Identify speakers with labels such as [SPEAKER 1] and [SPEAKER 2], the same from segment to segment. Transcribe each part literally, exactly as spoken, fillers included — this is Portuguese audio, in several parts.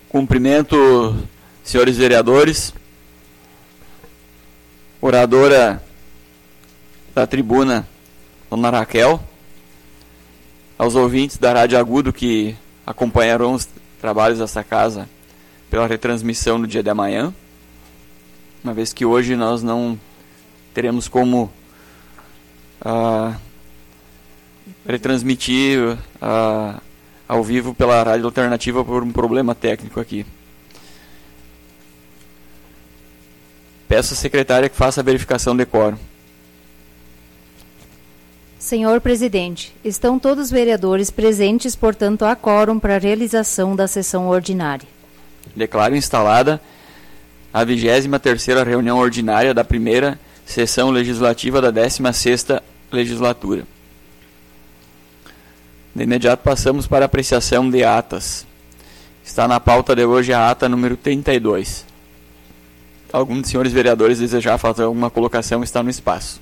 [SPEAKER 1] Cumprimento, senhores vereadores, oradora da tribuna, dona Raquel, aos ouvintes da Rádio Agudo que acompanharão os trabalhos dessa casa pela retransmissão no dia de amanhã, uma vez que hoje nós não teremos como uh, retransmitir uh, ao vivo pela Rádio Alternativa por um problema técnico aqui. Peço à secretária que faça a verificação de quórum.
[SPEAKER 2] Senhor presidente, estão todos os vereadores presentes, portanto, há quórum para a realização da sessão ordinária.
[SPEAKER 1] Declaro instalada a vigésima terceira reunião ordinária da primeira sessão legislativa da décima sexta legislatura. De imediato passamos para a apreciação de atas. Está na pauta de hoje a ata número trinta e dois. Algum dos senhores vereadores desejar fazer alguma colocação está no espaço.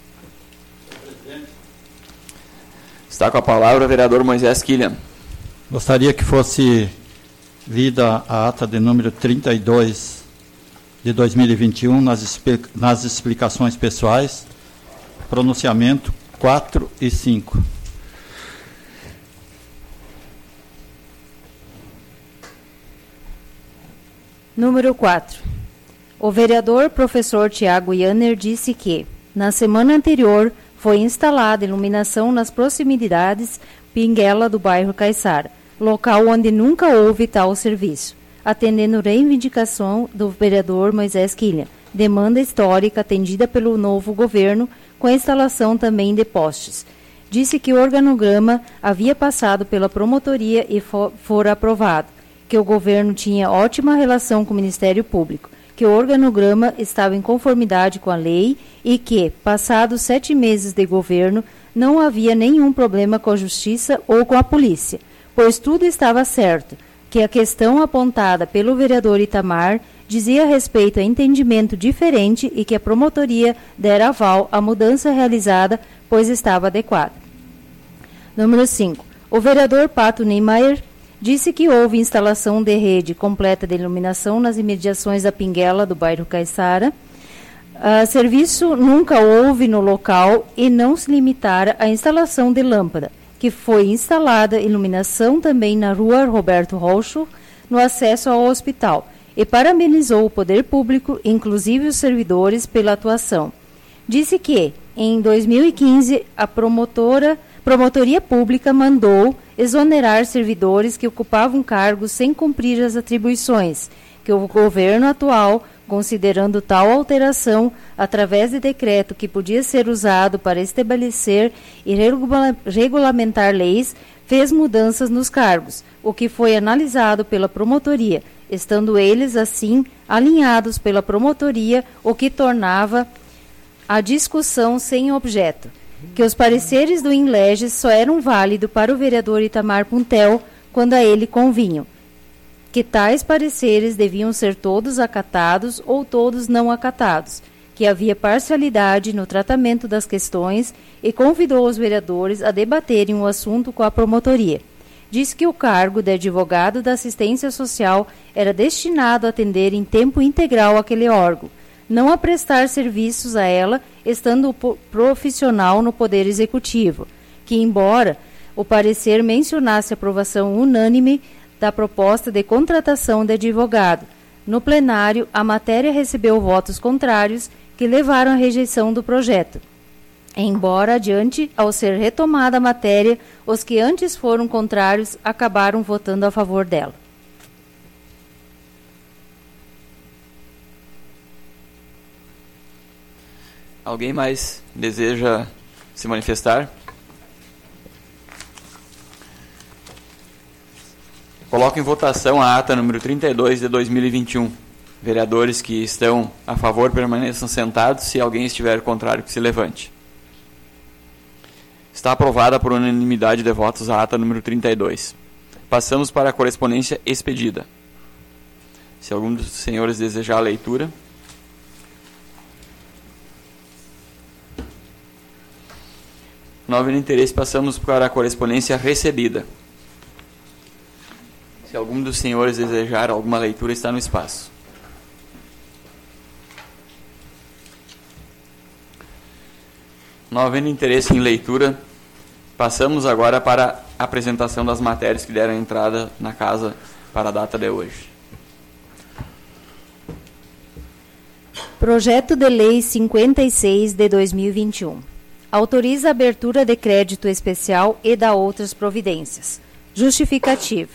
[SPEAKER 1] Está com a palavra o vereador Moisés Killian.
[SPEAKER 3] Gostaria que fosse lida a ata de número trinta e dois de dois mil e vinte e um nas, nas explicações pessoais, pronunciamento quatro e cinco.
[SPEAKER 2] Número quatro. O vereador professor Tiago Yanner disse que, na semana anterior, foi instalada iluminação nas proximidades Pinguela do bairro Caiçara, local onde nunca houve tal serviço, atendendo reivindicação do vereador Moisés Killian, demanda histórica atendida pelo novo governo, com a instalação também de postes. Disse que o organograma havia passado pela promotoria e for, fora aprovado, que o governo tinha ótima relação com o Ministério Público, que o organograma estava em conformidade com a lei e que, passados sete meses de governo, não havia nenhum problema com a Justiça ou com a Polícia, pois tudo estava certo, que a questão apontada pelo vereador Itamar dizia respeito a entendimento diferente e que a promotoria dera aval à mudança realizada, pois estava adequada. Número cinco. O vereador Pato Niemeyer disse que houve instalação de rede completa de iluminação nas imediações da Pinguela do bairro Caiçara. Uh, serviço nunca houve no local e não se limitara à instalação de lâmpada, que foi instalada iluminação também na rua Roberto Roxo, no acesso ao hospital, e parabenizou o poder público, inclusive os servidores, pela atuação. Disse que, em dois mil e quinze, a promotora, promotoria pública mandou exonerar servidores que ocupavam cargos sem cumprir as atribuições, que o governo atual, considerando tal alteração, através de decreto que podia ser usado para estabelecer e regula- regulamentar leis, fez mudanças nos cargos, o que foi analisado pela promotoria, estando eles, assim, alinhados pela promotoria, o que tornava a discussão sem objeto, que os pareceres do INLEGES só eram válidos para o vereador Itamar Puntel quando a ele convinham, que tais pareceres deviam ser todos acatados ou todos não acatados, que havia parcialidade no tratamento das questões e convidou os vereadores a debaterem o assunto com a promotoria. Disse que o cargo de advogado da assistência social era destinado a atender em tempo integral aquele órgão, não a prestar serviços a ela, estando o profissional no Poder Executivo, que, embora o parecer mencionasse aprovação unânime da proposta de contratação de advogado, no plenário a matéria recebeu votos contrários que levaram à rejeição do projeto. Embora adiante, ao ser retomada a matéria, os que antes foram contrários acabaram votando a favor dela.
[SPEAKER 1] Alguém mais deseja se manifestar? Coloco em votação a ata número trinta e dois de dois mil e vinte e um. Vereadores que estão a favor permaneçam sentados. Se alguém estiver contrário, que se levante. Está aprovada por unanimidade de votos a ata número trinta e dois. Passamos para a correspondência expedida. Se algum dos senhores desejar a leitura. Não havendo interesse, passamos para a correspondência recebida. Se algum dos senhores desejar alguma leitura, está no espaço. Não havendo interesse em leitura, passamos agora para a apresentação das matérias que deram entrada na casa para a data de hoje.
[SPEAKER 2] Projeto de Lei cinquenta e seis de dois mil e vinte e um. Autoriza a abertura de crédito especial e da outras providências. Justificativa.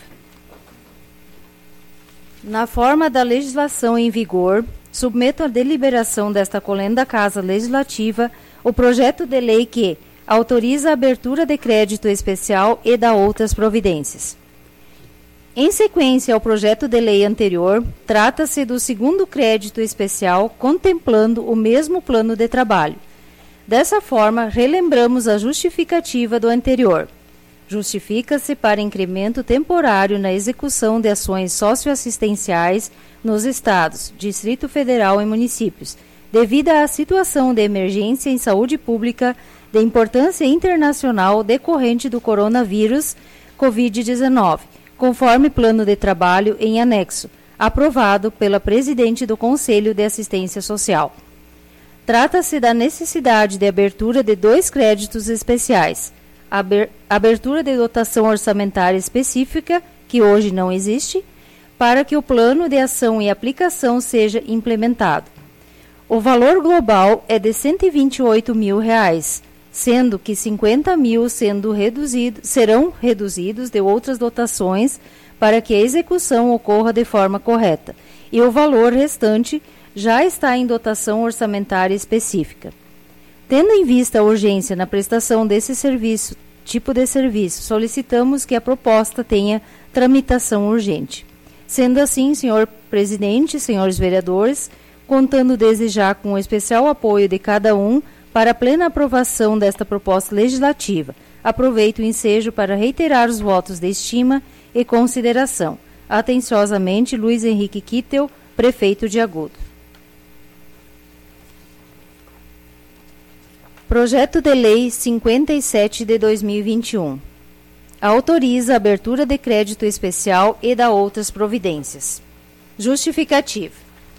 [SPEAKER 2] Na forma da legislação em vigor, submeto à deliberação desta colenda Casa Legislativa o projeto de lei que autoriza a abertura de crédito especial e da outras providências. Em sequência ao projeto de lei anterior, trata-se do segundo crédito especial contemplando o mesmo plano de trabalho. Dessa forma, relembramos a justificativa do anterior. Justifica-se para incremento temporário na execução de ações socioassistenciais nos Estados, Distrito Federal e municípios, devido à situação de emergência em saúde pública de importância internacional decorrente do coronavírus covid dezenove, conforme plano de trabalho em anexo, aprovado pela presidente do Conselho de Assistência Social. Trata-se da necessidade de abertura de dois créditos especiais, abertura de dotação orçamentária específica, que hoje não existe, para que o plano de ação e aplicação seja implementado. O valor global é de cento e vinte e oito mil reais, sendo que cinquenta mil sendo reduzido, serão reduzidos de outras dotações para que a execução ocorra de forma correta, e o valor restante já está em dotação orçamentária específica. Tendo em vista a urgência na prestação desse serviço, tipo de serviço, solicitamos que a proposta tenha tramitação urgente. Sendo assim, senhor presidente, senhores vereadores, contando desde já com o especial apoio de cada um para a plena aprovação desta proposta legislativa, aproveito o ensejo para reiterar os votos de estima e consideração. Atenciosamente, Luiz Henrique Kittel, prefeito de Agudo. Projeto de Lei cinquenta e sete de dois mil e vinte e um. Autoriza a abertura de crédito especial e da outras providências. Justificativa.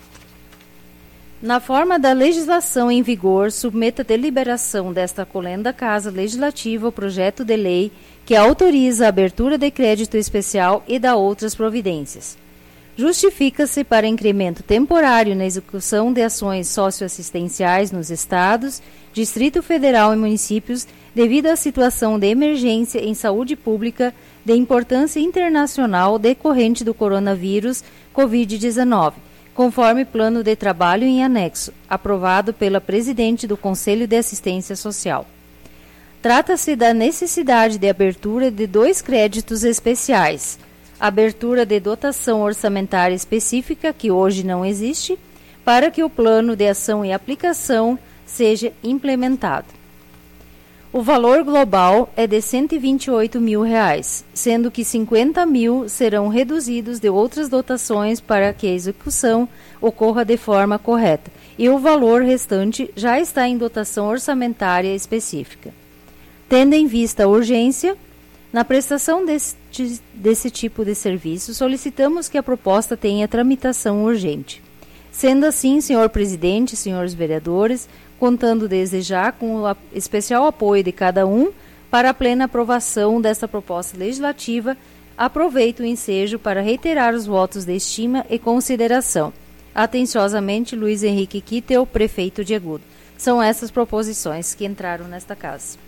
[SPEAKER 2] Na forma da legislação em vigor, submeta a deliberação desta colenda Casa Legislativa o projeto de lei que autoriza a abertura de crédito especial e da outras providências. Justifica-se para incremento temporário na execução de ações socioassistenciais nos Estados, Distrito Federal e municípios devido à situação de emergência em saúde pública de importância internacional decorrente do coronavírus covid dezenove, conforme plano de trabalho em anexo, aprovado pela presidente do Conselho de Assistência Social. Trata-se da necessidade de abertura de dois créditos especiais, abertura de dotação orçamentária específica, que hoje não existe, para que o plano de ação e aplicação seja implementado. O valor global é de cento e vinte e oito mil reais, sendo que cinquenta mil serão reduzidos de outras dotações para que a execução ocorra de forma correta, e o valor restante já está em dotação orçamentária específica. Tendo em vista a urgência na prestação desse, desse tipo de serviço, solicitamos que a proposta tenha tramitação urgente. Sendo assim, senhor presidente, senhores vereadores, contando desde já com o especial apoio de cada um para a plena aprovação desta proposta legislativa, aproveito o ensejo para reiterar os votos de estima e consideração. Atenciosamente, Luiz Henrique Kittel, prefeito de Agudo. São essas proposições que entraram nesta casa.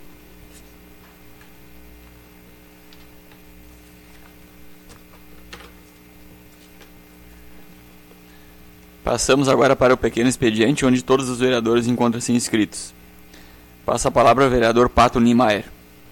[SPEAKER 1] Passamos agora para o pequeno expediente, onde todos os vereadores encontram-se inscritos. Passa a palavra ao vereador Pato Niemeyer.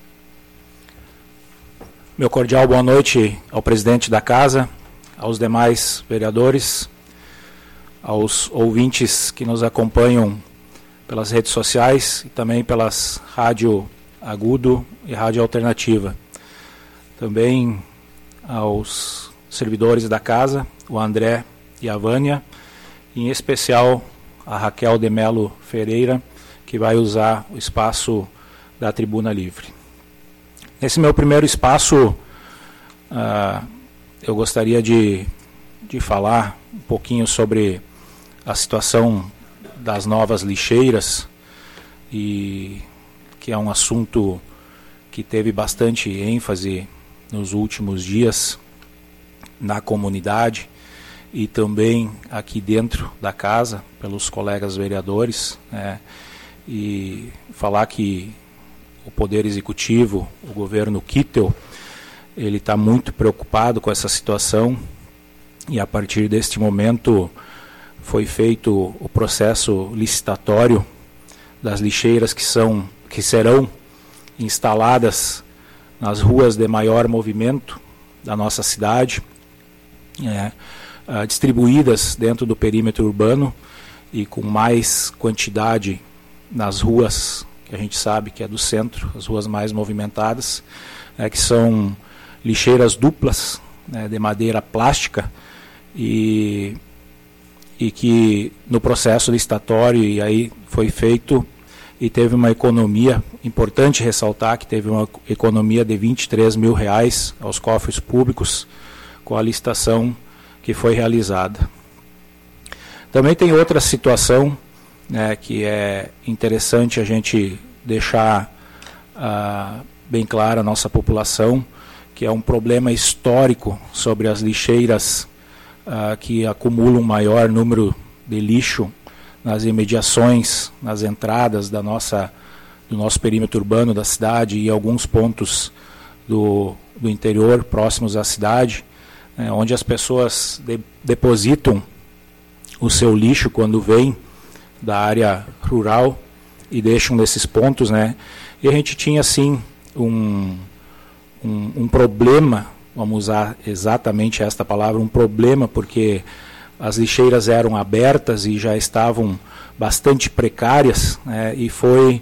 [SPEAKER 4] Meu cordial boa noite ao presidente da casa, aos demais vereadores, aos ouvintes que nos acompanham pelas redes sociais e também pelas Rádio Agudo e Rádio Alternativa. Também aos servidores da casa, o André e a Vânia, em especial a Raquel de Melo Ferreira, que vai usar o espaço da Tribuna Livre. Nesse meu primeiro espaço, uh, eu gostaria de, de falar um pouquinho sobre a situação das novas lixeiras, e que é um assunto que teve bastante ênfase nos últimos dias na comunidade e também aqui dentro da casa pelos colegas vereadores, né? E falar que o Poder Executivo, o governo Kittel, ele está muito preocupado com essa situação, e a partir deste momento foi feito o processo licitatório das lixeiras que, são, que serão instaladas nas ruas de maior movimento da nossa cidade, é, uh, distribuídas dentro do perímetro urbano e com mais quantidade nas ruas que a gente sabe que é do centro, as ruas mais movimentadas, é, que são lixeiras duplas, né, de madeira plástica, e, e que no processo licitatório e aí foi feito e teve uma economia, importante ressaltar que teve uma economia de vinte e três mil reais aos cofres públicos com a licitação que foi realizada. Também tem outra situação, né, que é interessante a gente deixar uh, bem clara a nossa população, que é um problema histórico sobre as lixeiras uh, que acumulam um maior número de lixo nas imediações, nas entradas da nossa, do nosso perímetro urbano da cidade e alguns pontos do, do interior próximos à cidade, né, onde as pessoas de, depositam o seu lixo quando vem da área rural e deixam nesses pontos, né? E a gente tinha, assim, um, um, um problema, vamos usar exatamente esta palavra, um problema, porque as lixeiras eram abertas e já estavam bastante precárias, né? E foi,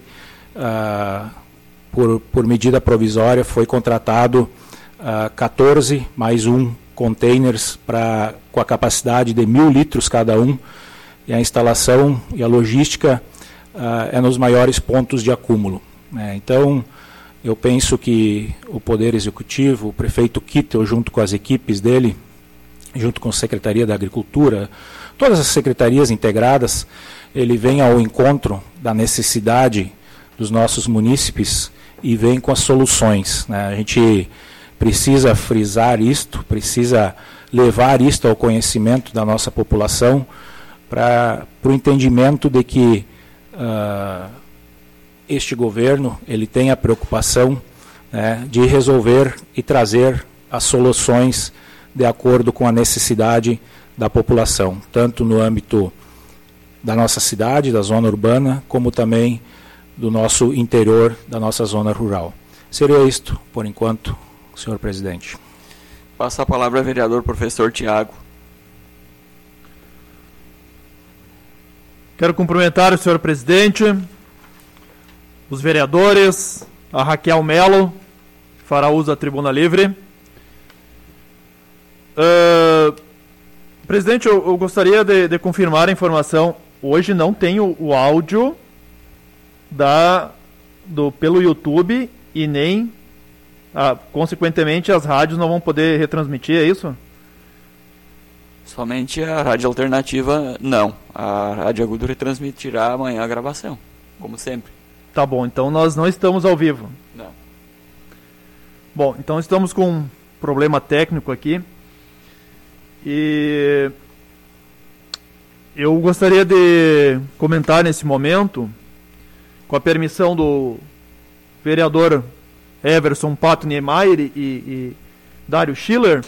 [SPEAKER 4] ah, por, por medida provisória, foi contratado ah, quatorze mais um containers pra, com a capacidade de mil litros cada um, e a instalação e a logística uh, é nos maiores pontos de acúmulo, né? Então, eu penso que o Poder Executivo, o prefeito Kittel, junto com as equipes dele, junto com a Secretaria da Agricultura, todas as secretarias integradas, ele vem ao encontro da necessidade dos nossos munícipes e vem com as soluções, né? A gente precisa frisar isto, precisa levar isto ao conhecimento da nossa população, para o entendimento de que uh, este governo ele tem a preocupação, né, de resolver e trazer as soluções de acordo com a necessidade da população, tanto no âmbito da nossa cidade, da zona urbana, como também do nosso interior, da nossa zona rural. Seria isto, por enquanto, senhor presidente.
[SPEAKER 1] Passa a palavra ao vereador professor Tiago.
[SPEAKER 5] Quero cumprimentar o senhor presidente, os vereadores, a Raquel Melo, que fará uso da tribuna livre. Uh, presidente, eu, eu gostaria de, de confirmar a informação. Hoje não tem o, o áudio da, do, pelo YouTube e nem, ah, consequentemente, as rádios não vão poder retransmitir, é isso?
[SPEAKER 1] Somente a Rádio Alternativa, não. A Rádio Agudo retransmitirá amanhã a gravação, como sempre.
[SPEAKER 5] Tá bom, então nós não estamos ao vivo.
[SPEAKER 1] Não.
[SPEAKER 5] Bom, então estamos com um problema técnico aqui. E eu gostaria de comentar nesse momento, com a permissão do vereador Everson Pato Niemeyer e, e Dário Schiller,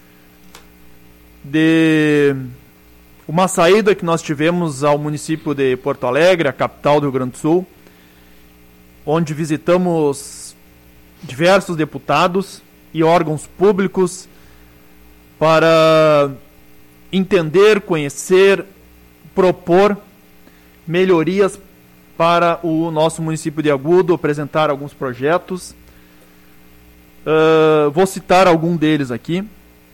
[SPEAKER 5] de uma saída que nós tivemos ao município de Porto Alegre, a capital do Rio Grande do Sul, onde visitamos diversos deputados e órgãos públicos para entender, conhecer, propor melhorias para o nosso município de Agudo, apresentar alguns projetos. Uh, vou citar algum deles aqui.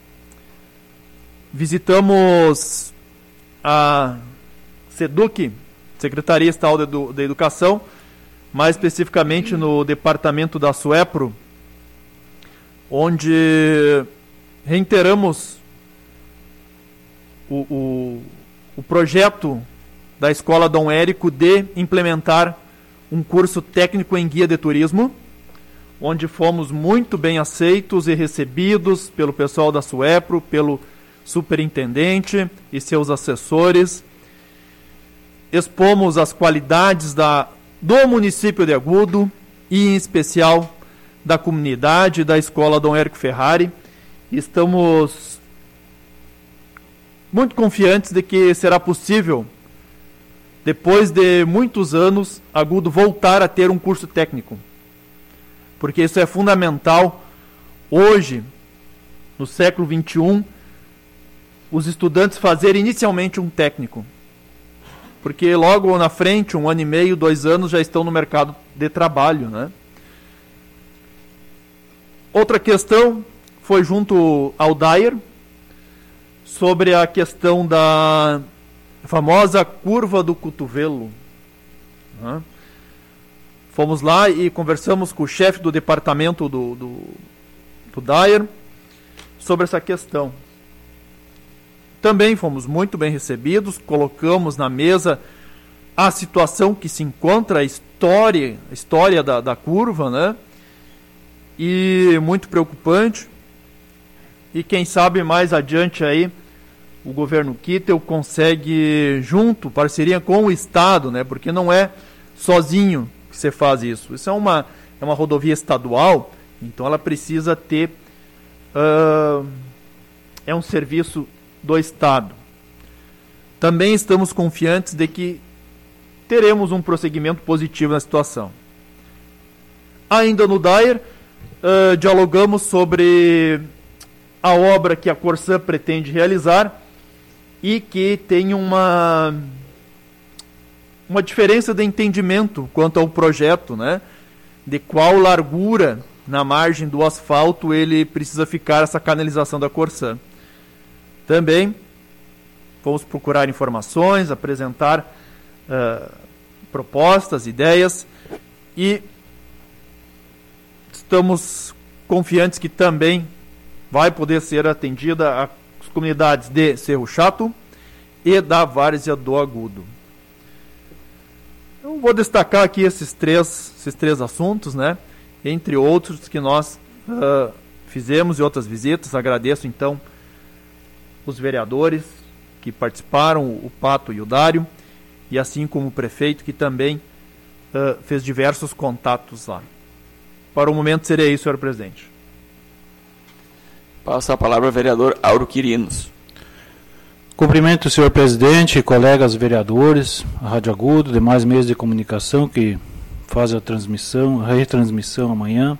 [SPEAKER 5] Visitamos a SEDUC, Secretaria Estadual de, Edu, de Educação, mais especificamente no departamento da SUEPRO, onde reiteramos o, o, o projeto da Escola Dom Érico de implementar um curso técnico em guia de turismo, onde fomos muito bem aceitos e recebidos pelo pessoal da SUEPRO, pelo superintendente e seus assessores. Expomos as qualidades da, do município de Agudo e, em especial, da comunidade da Escola Dom Érico Ferrari. Estamos muito confiantes de que será possível, depois de muitos anos, Agudo voltar a ter um curso técnico. Porque isso é fundamental. Hoje, no século vinte e um, os estudantes fazerem inicialmente um técnico. Porque logo na frente, um ano e meio, dois anos, já estão no mercado de trabalho, né? Outra questão foi junto ao Dyer, sobre a questão da famosa curva do cotovelo. Né? Fomos lá e conversamos com o chefe do departamento do, do, do Dyer sobre essa questão. Também fomos muito bem recebidos, colocamos na mesa a situação que se encontra, a história, a história da, da curva, né? E muito preocupante. E quem sabe mais adiante aí, o governo Kittel consegue, junto, parceria com o Estado, né? Porque não é sozinho que você faz isso. Isso é uma, é uma rodovia estadual, então ela precisa ter... Uh, é um serviço do Estado. Também estamos confiantes de que teremos um prosseguimento positivo na situação. Ainda no Dyer, uh, dialogamos sobre a obra que a Corsã pretende realizar e que tem uma, uma diferença de entendimento quanto ao projeto, né? De qual largura na margem do asfalto ele precisa ficar essa canalização da Corsã. Também vamos procurar informações, apresentar uh, propostas, ideias e estamos confiantes que também vai poder ser atendida as comunidades de Cerro Chato e da Várzea do Agudo. Eu vou destacar aqui esses três, esses três assuntos, né? Entre outros que nós uh, fizemos e outras visitas. Agradeço então os vereadores que participaram, o Pato e o Dário, e assim como o prefeito que também uh, fez diversos contatos lá. Para o momento seria isso, senhor presidente.
[SPEAKER 1] Passa a palavra ao vereador Auro Quirinos.
[SPEAKER 4] Cumprimento o senhor presidente, colegas vereadores, a Rádio Agudo, demais meios de comunicação que fazem a transmissão, a retransmissão amanhã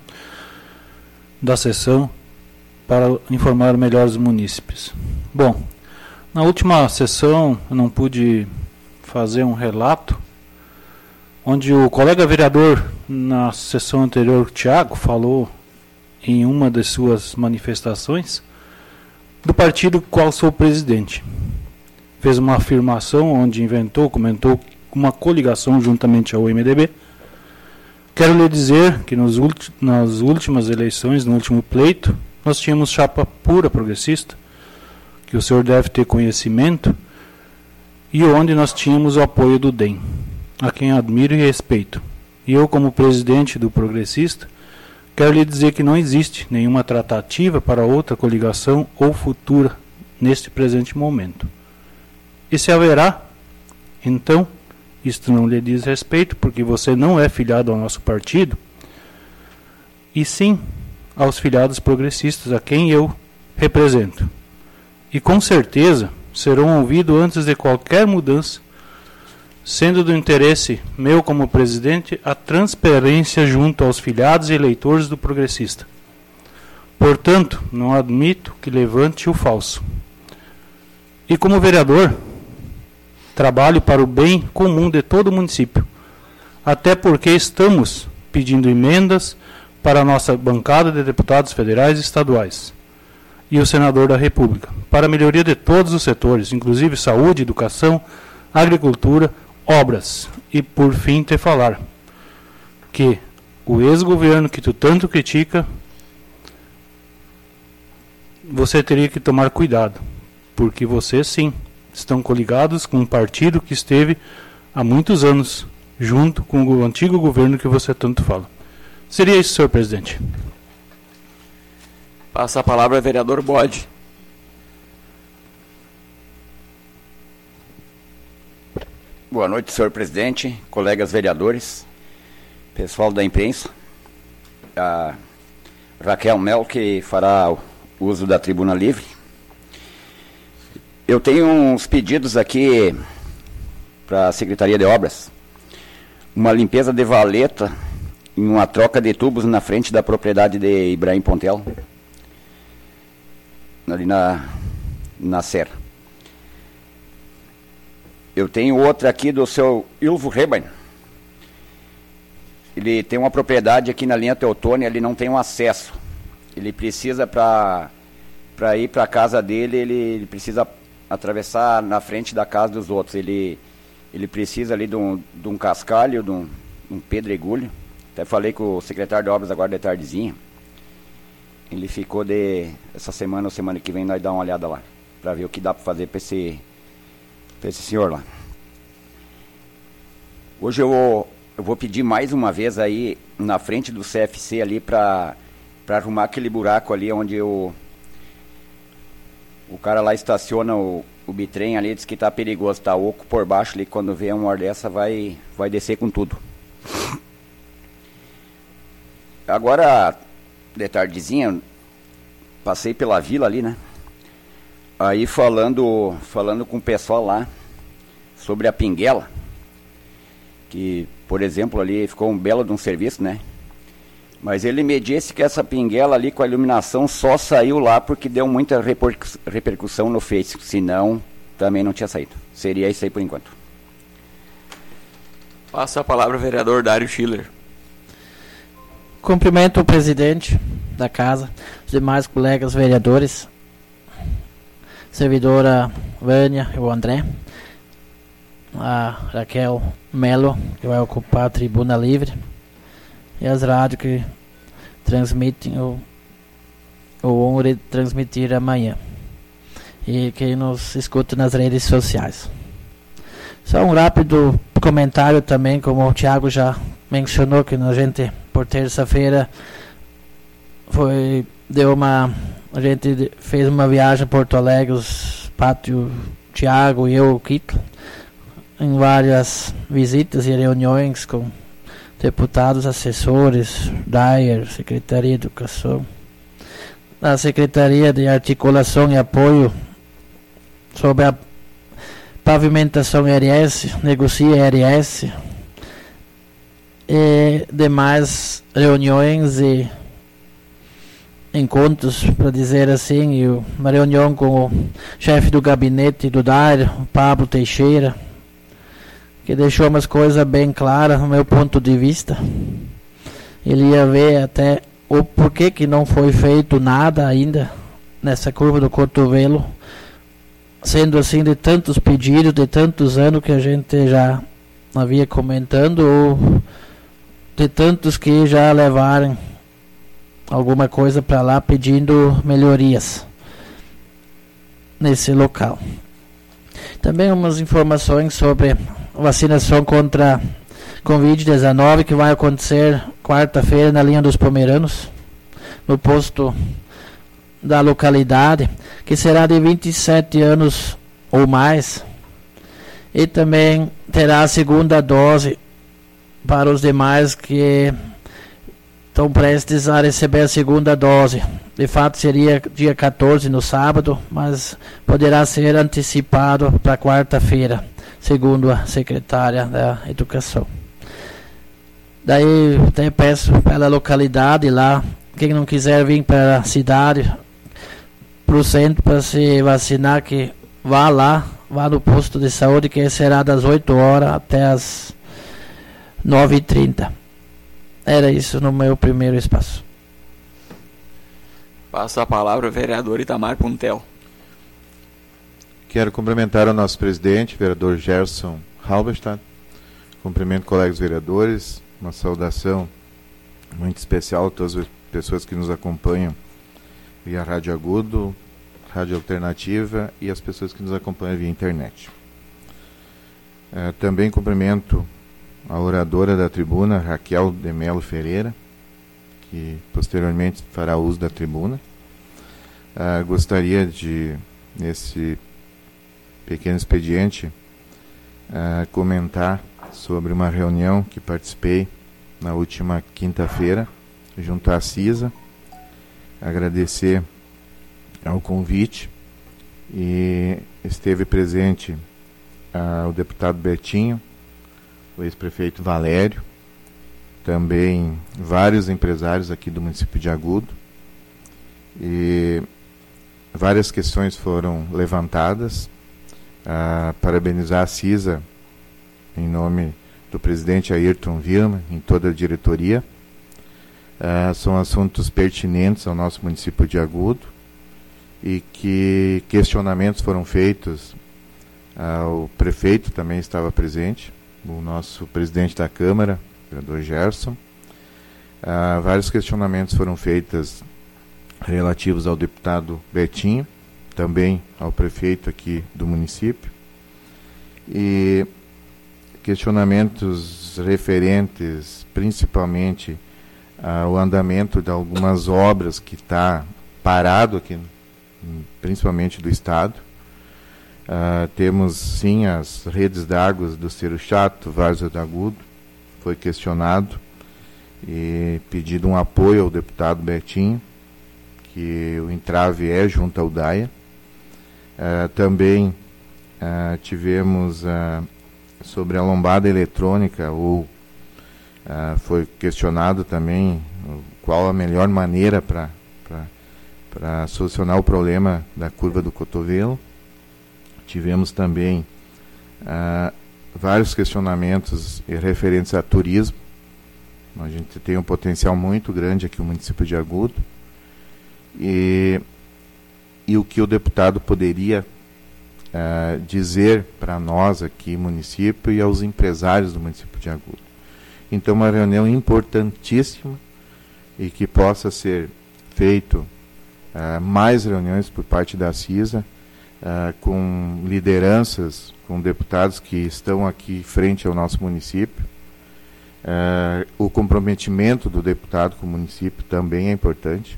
[SPEAKER 4] da sessão para informar melhor os munícipes. Bom, na última sessão eu não pude fazer um relato, onde o colega vereador, na sessão anterior, Tiago, falou em uma de suas manifestações do partido qual sou presidente. Fez uma afirmação onde inventou, comentou uma coligação juntamente ao M D B. Quero lhe dizer que nos ulti- nas últimas eleições, no último pleito, nós tínhamos chapa pura progressista, que o senhor deve ter conhecimento, e onde nós tínhamos o apoio do D E M, a quem admiro e respeito. E eu, como presidente do progressista, quero lhe dizer que não existe nenhuma tratativa para outra coligação ou futura neste presente momento. E se haverá, então, isto não lhe diz respeito, porque você não é filiado ao nosso partido, e sim aos filiados progressistas, a quem eu represento. E com certeza serão ouvidos antes de qualquer mudança, sendo do interesse meu como presidente a transparência junto aos filiados e eleitores do progressista. Portanto, não admito que levante o falso. E como vereador, trabalho para o bem comum de todo o município, até porque estamos pedindo emendas para a nossa bancada de deputados federais e estaduais e o senador da República, para a melhoria de todos os setores, inclusive saúde, educação, agricultura, obras. E por fim te falar que o ex-governo que tu tanto critica você teria que tomar cuidado, porque vocês, sim, estão coligados com um partido que esteve há muitos anos junto com o antigo governo que você tanto fala. Seria isso, senhor presidente.
[SPEAKER 1] Passa a palavra ao vereador Bode.
[SPEAKER 6] Boa noite, senhor presidente, colegas vereadores, pessoal da imprensa. A Raquel Mel, que fará o uso da tribuna livre. Eu tenho uns pedidos aqui para a Secretaria de Obras. Uma limpeza de valeta e uma troca de tubos na frente da propriedade de Ibrahim Pontel, ali na, na Serra. Eu tenho outra aqui do seu Ilvo Reban. Ele tem uma propriedade aqui na linha Teotônia, ele não tem um acesso. Ele precisa, para para ir para a casa dele, ele, ele precisa atravessar na frente da casa dos outros. Ele, ele precisa ali de um, de um cascalho, de um, um pedregulho. Até falei com o secretário de obras agora de tardezinha. Ele ficou de... Essa semana ou semana que vem nós dar uma olhada lá, para ver o que dá para fazer para esse, para esse senhor lá. Hoje eu vou, eu vou pedir mais uma vez aí, na frente do C F C ali, para para arrumar aquele buraco ali onde o, o cara lá estaciona o, o bitrem ali, diz que tá perigoso, tá oco por baixo ali, quando vê uma hora dessa vai, vai descer com tudo. Agora, de tardezinha, passei pela vila ali, né? Aí falando, falando com o pessoal lá sobre a pinguela, que, por exemplo, ali ficou um belo de um serviço, né? Mas ele me disse que essa pinguela ali com a iluminação só saiu lá porque deu muita repercussão no Face, senão também não tinha saído. Seria isso aí por enquanto.
[SPEAKER 1] Passa a palavra ao vereador Dário Schiller.
[SPEAKER 7] Cumprimento o presidente da casa, os demais colegas vereadores, servidora Vânia e o André, a Raquel Melo, que vai ocupar a tribuna livre, e as rádios que transmitem ou, ou vão transmitir amanhã, e quem nos escuta nas redes sociais. Só um rápido comentário também, como o Thiago já mencionou, que a gente, por terça-feira, foi, deu uma, a gente fez uma viagem a Porto Alegre, os Pátio, Thiago e eu, o Kito, em várias visitas e reuniões com deputados, assessores, Dyer, Secretaria de Educação, a Secretaria de Articulação e Apoio sobre a pavimentação R S, negocia R S, e demais reuniões e encontros, para dizer assim, e uma reunião com o chefe do gabinete do Dyer, Pablo Teixeira, que deixou umas coisas bem claras no meu ponto de vista. Ele ia ver até o porquê que não foi feito nada ainda nessa curva do cotovelo, sendo assim de tantos pedidos, de tantos anos que a gente já havia comentando, ou de tantos que já levaram alguma coisa para lá pedindo melhorias nesse local. Também umas informações sobre vacinação contra covid dezenove, que vai acontecer quarta-feira na linha dos Pomeranos, no posto da localidade, que será de vinte e sete anos ou mais, e também terá a segunda dose para os demais que estão prestes a receber a segunda dose. De fato seria dia quatorze, no sábado, mas poderá ser antecipado para quarta-feira, segundo a secretária da Educação. Daí até peço pela localidade lá, quem não quiser vir para a cidade, para o centro para se vacinar, que vá lá, vá no posto de saúde, que será das oito horas até as nove e trinta. Era isso no meu primeiro espaço.
[SPEAKER 1] Passa a palavra ao vereador Itamar Puntel.
[SPEAKER 8] Quero cumprimentar o nosso presidente, vereador Gerson Halberstadt. Cumprimento colegas vereadores. Uma saudação muito especial a todas as pessoas que nos acompanham via Rádio Agudo, Rádio Alternativa e as pessoas que nos acompanham via internet. Uh, também cumprimento a oradora da tribuna, Raquel de Melo Ferreira, que posteriormente fará uso da tribuna. Uh, gostaria de, nesse pequeno expediente, uh, comentar sobre uma reunião que participei na última quinta-feira, junto à CISA, agradecer ao convite, e esteve presente uh, o deputado Betinho, o ex-prefeito Valério, também vários empresários aqui do município de Agudo, e várias questões foram levantadas. Uh, parabenizar a CISA em nome do presidente Ayrton Vilma, em toda a diretoria. Uh, são assuntos pertinentes ao nosso município de Agudo, e que questionamentos foram feitos. Uh, o prefeito também estava presente, o nosso presidente da Câmara, o vereador Gerson. Uh, vários questionamentos foram feitos relativos ao deputado Betinho, também ao prefeito aqui do município, e questionamentos referentes principalmente ao andamento de algumas obras que está parado aqui, principalmente do estado. Uh, temos sim as redes d'água do Cerro Chato, Várzea do Agudo, foi questionado e pedido um apoio ao deputado Betinho, que o entrave é junto ao DAIA. Uh, também uh, tivemos uh, sobre a lombada eletrônica, ou uh, foi questionado também uh, qual a melhor maneira para para solucionar o problema da curva do cotovelo. Tivemos também uh, vários questionamentos referentes a turismo. A gente tem um potencial muito grande aqui no município de Agudo, e, e o que o deputado poderia uh, dizer para nós aqui no município e aos empresários do município de Agudo. Então, uma reunião importantíssima, e que possa ser feito uh, mais reuniões por parte da CISA, uh, com lideranças, com deputados que estão aqui frente ao nosso município. Uh, o comprometimento do deputado com o município também é importante.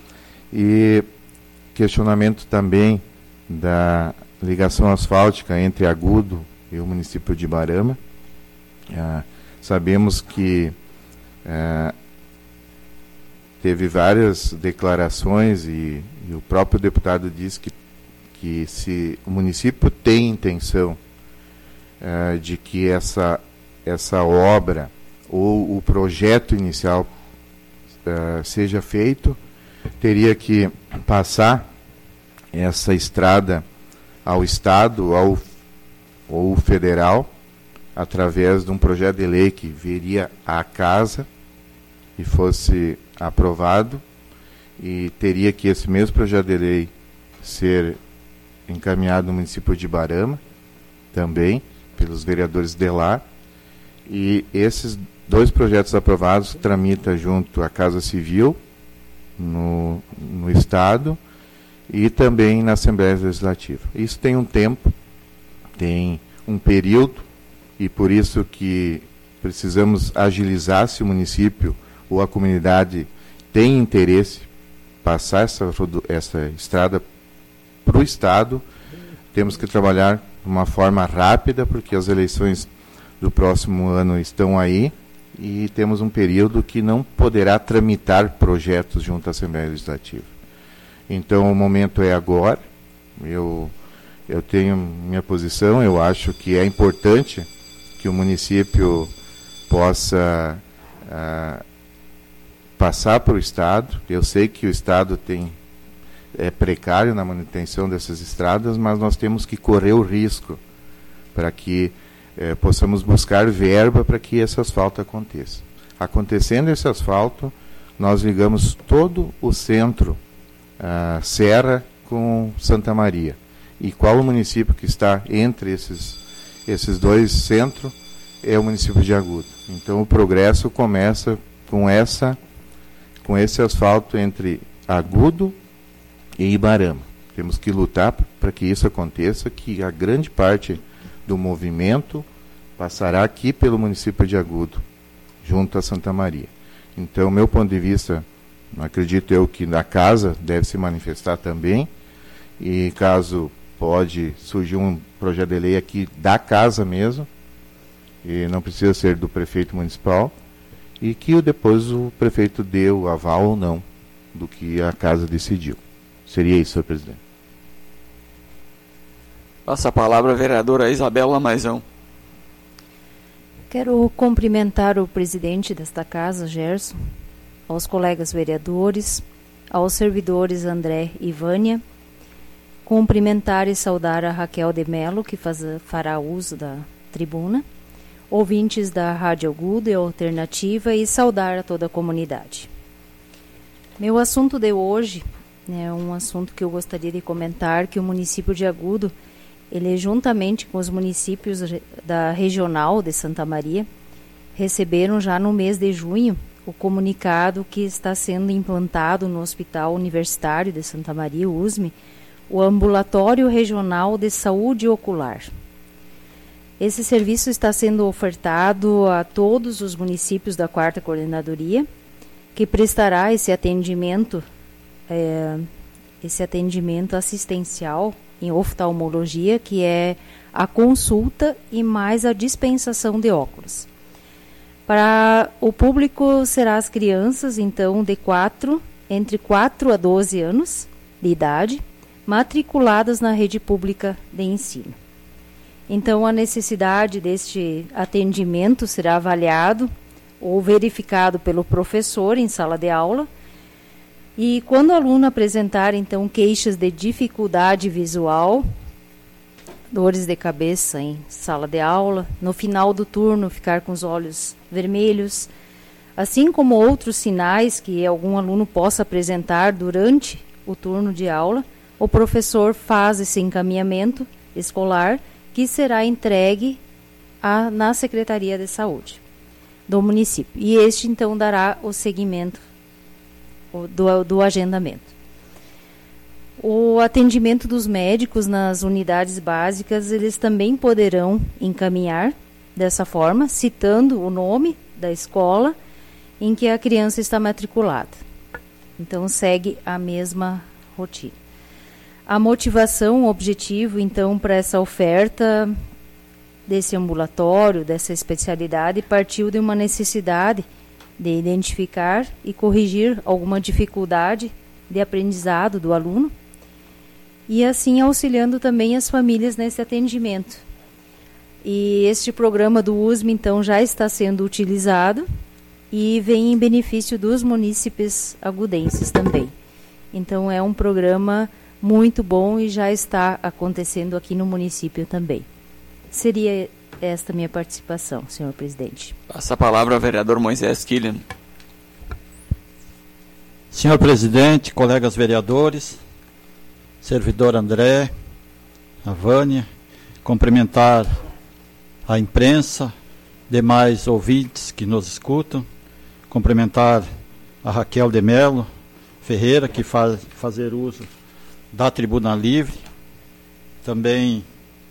[SPEAKER 8] E questionamento também da ligação asfáltica entre Agudo e o município de Ibarama. Uh, sabemos que uh, teve várias declarações, e, e o próprio deputado disse que, que se o município tem intenção uh, de que essa, essa obra ou o projeto inicial uh, seja feito, teria que passar essa estrada ao Estado ao, ou federal, através de um projeto de lei que viria à casa e fosse aprovado, e teria que esse mesmo projeto de lei ser encaminhado no município de Ibarama, também, pelos vereadores de lá, e esses dois projetos aprovados tramitam junto à Casa Civil, no, no Estado, e também na Assembleia Legislativa. Isso tem um tempo, tem um período, e por isso que precisamos agilizar. Se o município ou a comunidade tem interesse em passar essa, essa estrada para o Estado, temos que trabalhar de uma forma rápida, porque as eleições do próximo ano estão aí, e temos um período que não poderá tramitar projetos junto à Assembleia Legislativa. Então, o momento é agora. Eu, eu tenho minha posição, eu acho que é importante que o município possa uh, passar para o Estado. Eu sei que o Estado tem, é precário na manutenção dessas estradas, mas nós temos que correr o risco para que eh, possamos buscar verba para que esse asfalto aconteça. Acontecendo esse asfalto, nós ligamos todo o centro, a Serra com Santa Maria. E qual o município que está entre esses, esses dois centros? É o município de Agudo. Então o progresso começa com, essa, com esse asfalto entre Agudo e Ibarama. Temos que lutar para que isso aconteça, que a grande parte do movimento passará aqui pelo município de Agudo, junto a Santa Maria. Então, meu ponto de vista, acredito eu que a casa deve se manifestar também, e caso pode surgir um projeto de lei aqui da casa mesmo, e não precisa ser do prefeito municipal, e que depois o prefeito dê o aval ou não do que a casa decidiu. Seria isso, senhor presidente.
[SPEAKER 1] Passa a palavra a vereadora Isabela Maisão.
[SPEAKER 2] Quero cumprimentar o presidente desta casa, Gerson, aos colegas vereadores, aos servidores André e Vânia, cumprimentar e saudar a Raquel de Melo, que faz, fará uso da tribuna, ouvintes da Rádio Agudo e Alternativa, e saudar a toda a comunidade. Meu assunto de hoje é um assunto que eu gostaria de comentar, que o município de Agudo, ele, juntamente com os municípios da regional de Santa Maria, receberam já no mês de junho o comunicado que está sendo implantado no Hospital Universitário de Santa Maria, o U S M, o Ambulatório Regional de Saúde Ocular. Esse serviço está sendo ofertado a todos os municípios da quarta Coordenadoria, que prestará esse atendimento, é, esse atendimento assistencial em oftalmologia, que é a consulta e mais a dispensação de óculos. Para o público será as crianças, então, de quatro, entre quatro a doze anos de idade, matriculadas na rede pública de ensino. Então, a necessidade deste atendimento será avaliado ou verificado pelo professor em sala de aula, e quando o aluno apresentar, então, queixas de dificuldade visual, dores de cabeça em sala de aula, no final do turno ficar com os olhos vermelhos, assim como outros sinais que algum aluno possa apresentar durante o turno de aula, o professor faz esse encaminhamento escolar, que será entregue a, na Secretaria de Saúde do município. E este, então, dará o seguimento do, do agendamento. O atendimento dos médicos nas unidades básicas, eles também poderão encaminhar dessa forma, citando o nome da escola em que a criança está matriculada. Então, segue a mesma rotina. A motivação, o objetivo, então, para essa oferta desse ambulatório, dessa especialidade, partiu de uma necessidade de identificar e corrigir alguma dificuldade de aprendizado do aluno, e assim auxiliando também as famílias nesse atendimento. E este programa do U S M, então, já está sendo utilizado e vem em benefício dos munícipes agudenses também. Então, é um programa muito bom e já está acontecendo aqui no município também. Seria esta minha participação, senhor presidente.
[SPEAKER 1] Passa a palavra ao vereador Moisés Killian.
[SPEAKER 3] Senhor presidente, colegas vereadores, servidor André, a Vânia, cumprimentar a imprensa, demais ouvintes que nos escutam, cumprimentar a Raquel de Melo Ferreira, que faz fazer uso da Tribuna Livre, também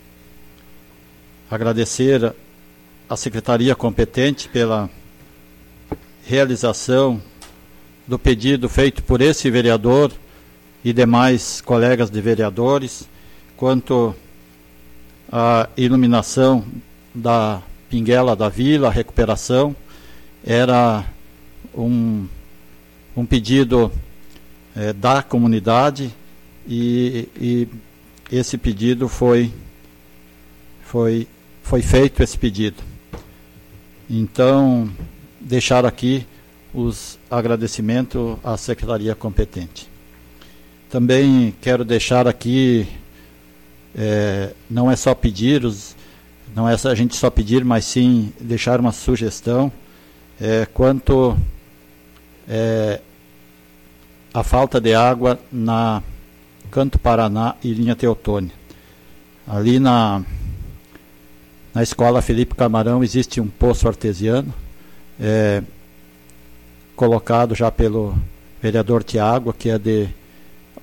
[SPEAKER 3] agradecer à Secretaria competente pela realização do pedido feito por esse vereador e demais colegas de vereadores, quanto à iluminação da Pinguela da Vila, a recuperação. Era um, um pedido é, da comunidade, e, e esse pedido foi, foi, foi feito, esse pedido. Então, deixar aqui os agradecimentos à Secretaria competente. Também quero deixar aqui, é, não é só pedir, os, não é a gente só pedir, mas sim deixar uma sugestão é, quanto é, a falta de água na Canto Paraná e linha Teotônia. Ali na, na escola Felipe Camarão existe um poço artesiano, é, colocado já pelo vereador Tiago, que é de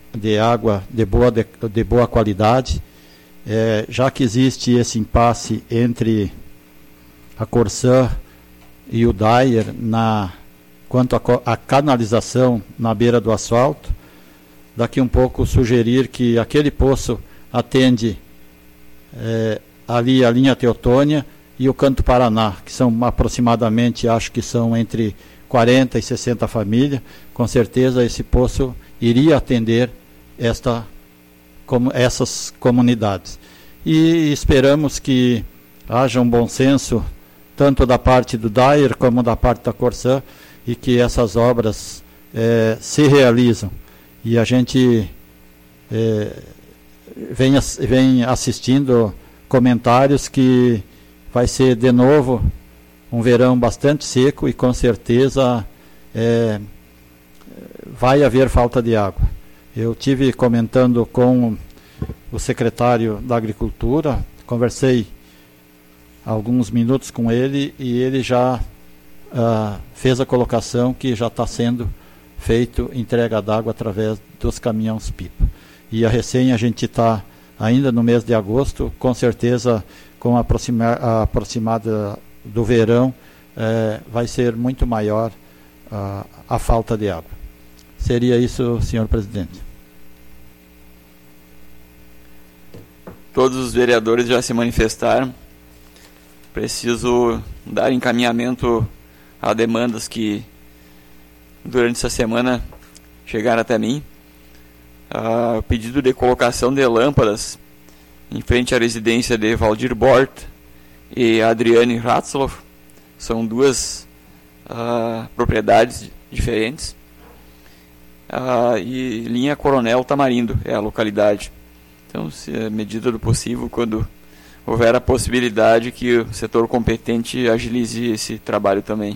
[SPEAKER 3] de água de boa, de, de boa qualidade, é, já que existe esse impasse entre a Corsã e o Dyer na, quanto à canalização na beira do asfalto, daqui um pouco sugerir que aquele poço atende é, ali a linha Teotônia e o Canto Paraná, que são aproximadamente, acho que são entre quarenta e sessenta famílias. Com certeza esse poço iria atender esta, como, essas comunidades. E esperamos que haja um bom senso, tanto da parte do Dyer como da parte da Corsã, e que essas obras é, se realizam. E a gente é, vem, vem assistindo comentários que vai ser de novo um verão bastante seco e com certeza é, vai haver falta de água. Eu tive comentando com o secretário da Agricultura, conversei alguns minutos com ele e ele já ah, fez a colocação que já está sendo feito entrega d'água através dos caminhões-pipa. E a recém a gente está ainda no mês de agosto, com certeza com a, aproxima, a aproximada do verão, eh, vai ser muito maior ah, a falta de água. Seria isso, senhor presidente.
[SPEAKER 1] Todos os vereadores já se manifestaram. Preciso dar encaminhamento a demandas que durante essa semana chegaram até mim. Ah, o pedido de colocação de lâmpadas em frente à residência de Valdir Bort e Adriane Ratzloff. São duas ah, propriedades diferentes. Ah, e linha Coronel Tamarindo é a localidade. Então, se à medida do possível, quando houver a possibilidade, que o setor competente agilize esse trabalho também.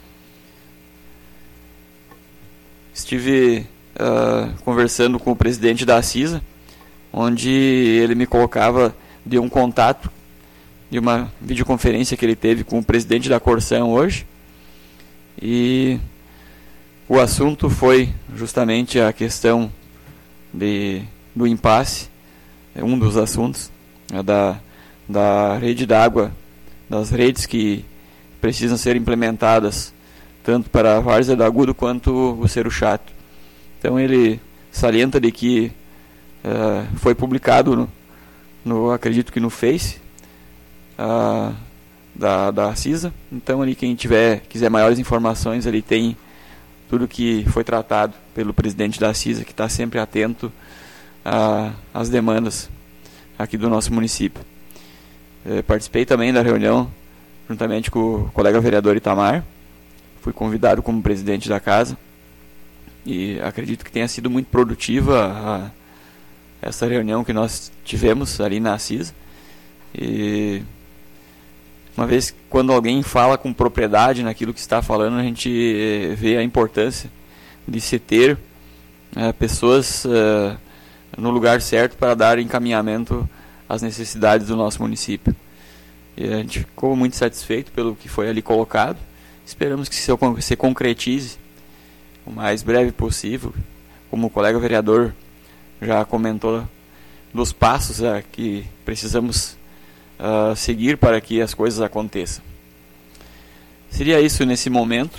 [SPEAKER 1] Estive uh, conversando com o presidente da CISA, onde ele me colocava de um contato, de uma videoconferência que ele teve com o presidente da Corsã hoje, e o assunto foi justamente a questão de, do impasse, é um dos assuntos, é da, da rede d'água, das redes que precisam ser implementadas tanto para a Várzea do Agudo quanto o Cerro Chato. Então ele salienta de que uh, foi publicado no, no, acredito que no Face uh, da, da CISA. Então ali quem tiver, quiser maiores informações, ali tem tudo que foi tratado pelo presidente da CISA, que está sempre atento às demandas aqui do nosso município. Eu participei também da reunião juntamente com o colega vereador Itamar. Fui convidado como presidente da casa e acredito que tenha sido muito produtiva a, essa reunião que nós tivemos ali na CISA. E uma vez que quando alguém fala com propriedade naquilo que está falando, a gente vê a importância de se ter é, pessoas é, no lugar certo para dar encaminhamento às necessidades do nosso município. E a gente ficou muito satisfeito pelo que foi ali colocado. Esperamos que se concretize o mais breve possível, como o colega vereador já comentou, dos passos uh, que precisamos uh, seguir para que as coisas aconteçam. Seria isso nesse momento.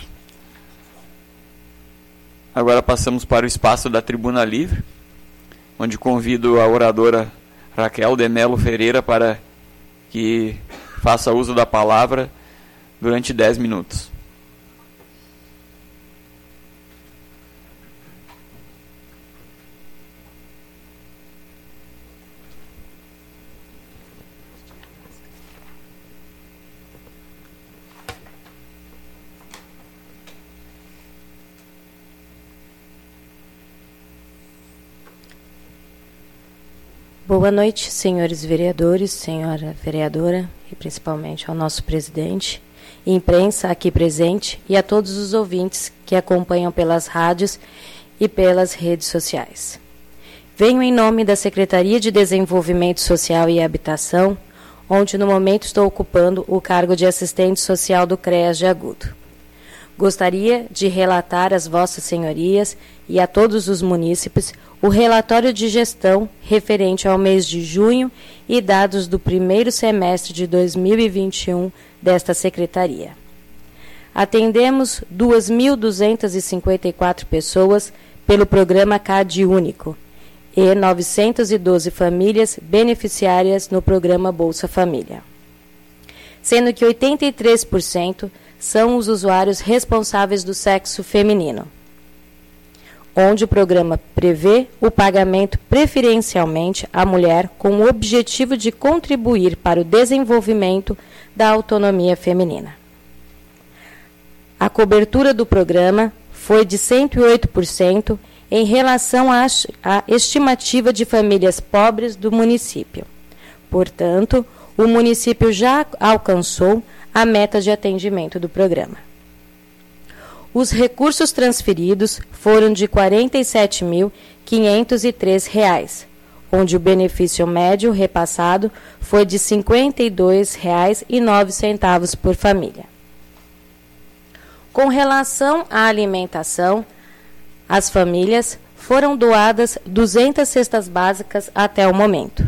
[SPEAKER 1] Agora passamos para o espaço da Tribuna Livre, onde convido a oradora Raquel de Melo Ferreira para que faça uso da palavra durante dez minutos.
[SPEAKER 9] Boa noite, senhores vereadores, senhora vereadora e principalmente ao nosso presidente, imprensa aqui presente e a todos os ouvintes que acompanham pelas rádios e pelas redes sociais. Venho em nome da Secretaria de Desenvolvimento Social e Habitação, onde no momento estou ocupando o cargo de assistente social do CREAS de Agudo. Gostaria de relatar às vossas senhorias e a todos os munícipes o relatório de gestão referente ao mês de junho e dados do primeiro semestre de dois mil e vinte e um desta Secretaria. Atendemos duas mil duzentas e cinquenta e quatro pessoas pelo programa C A D Único e novecentas e doze famílias beneficiárias no programa Bolsa Família, sendo que oitenta e três por cento são os usuários responsáveis do sexo feminino, onde o programa prevê o pagamento preferencialmente à mulher com o objetivo de contribuir para o desenvolvimento da autonomia feminina. A cobertura do programa foi de cento e oito por cento em relação à, à estimativa de famílias pobres do município. Portanto, o município já alcançou a meta de atendimento do programa. Os recursos transferidos foram de quarenta e sete mil quinhentos e três reais, onde o benefício médio repassado foi de cinquenta e dois reais e nove centavos por família. Com relação à alimentação, as famílias foram doadas duzentas cestas básicas até o momento.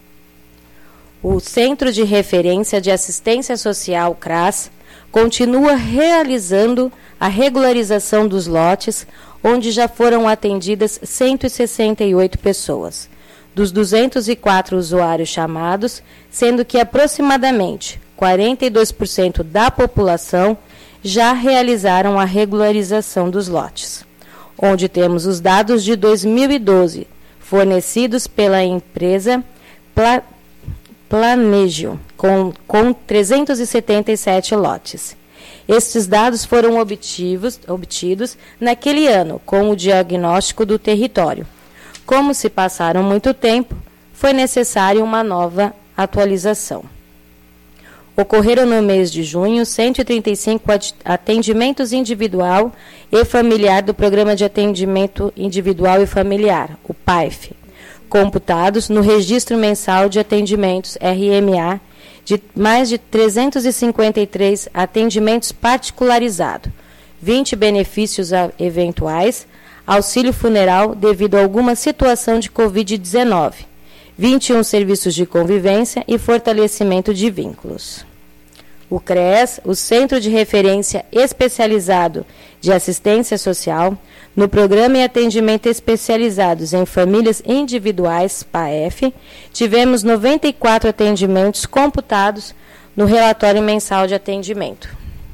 [SPEAKER 9] O Centro de Referência de Assistência Social, C R A S, continua realizando a regularização dos lotes, onde já foram atendidas cento e sessenta e oito pessoas, dos duzentos e quatro usuários chamados, sendo que aproximadamente quarenta e dois por cento da população já realizaram a regularização dos lotes, onde temos os dados de dois mil e doze, fornecidos pela empresa Pla Planejio, com, com trezentos e setenta e sete lotes. Estes dados foram obtidos, obtidos naquele ano, com o diagnóstico do território. Como se passaram muito tempo, foi necessária uma nova atualização. Ocorreram no mês de junho cento e trinta e cinco atendimentos individual e familiar do Programa de Atendimento Individual e Familiar, o P A I F, computados no Registro Mensal de Atendimentos, R M A, de mais de trezentos e cinquenta e três atendimentos particularizados, vinte benefícios eventuais, auxílio funeral devido a alguma situação de covid dezenove, vinte e um serviços de convivência e fortalecimento de vínculos. O C R E S, o Centro de Referência Especializado de Assistência Social, no Programa e Atendimento Especializados em Famílias Individuais, P A F, tivemos noventa e quatro atendimentos computados no relatório mensal de atendimento,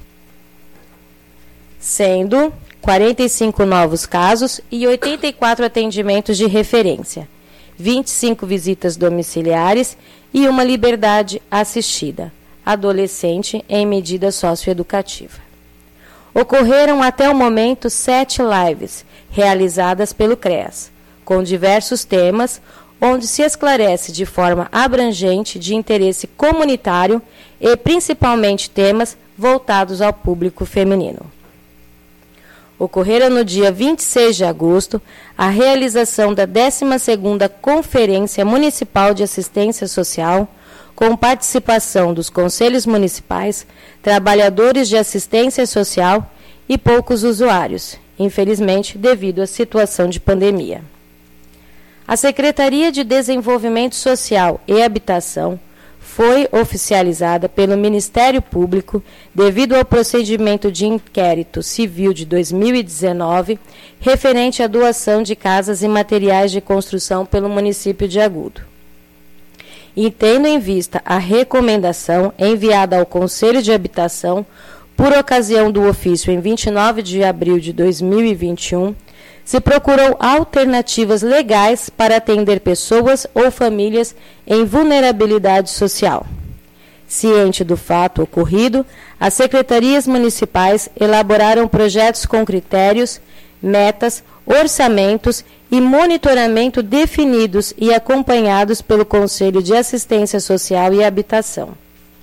[SPEAKER 9] sendo quarenta e cinco novos casos e oitenta e quatro atendimentos de referência, vinte e cinco visitas domiciliares e uma liberdade assistida, adolescente em medida socioeducativa. Ocorreram até o momento sete lives realizadas pelo C R E S, com diversos temas, onde se esclarece de forma abrangente de interesse comunitário e principalmente temas voltados ao público feminino. Ocorreram no dia vinte e seis de agosto a realização da décima segunda Conferência Municipal de Assistência Social, com participação dos conselhos municipais, trabalhadores de assistência social e poucos usuários, infelizmente devido à situação de pandemia. A Secretaria de Desenvolvimento Social e Habitação foi oficializada pelo Ministério Público devido ao procedimento de inquérito civil de dois mil e dezenove, referente à doação de casas e materiais de construção pelo município de Agudo. E tendo em vista a recomendação enviada ao Conselho de Habitação por ocasião do ofício em vinte e nove de abril de dois mil e vinte e um, se procurou alternativas legais para atender pessoas ou famílias em vulnerabilidade social. Ciente do fato ocorrido, as secretarias municipais elaboraram projetos com critérios, metas, orçamentos e monitoramento definidos e acompanhados pelo Conselho de Assistência Social e Habitação.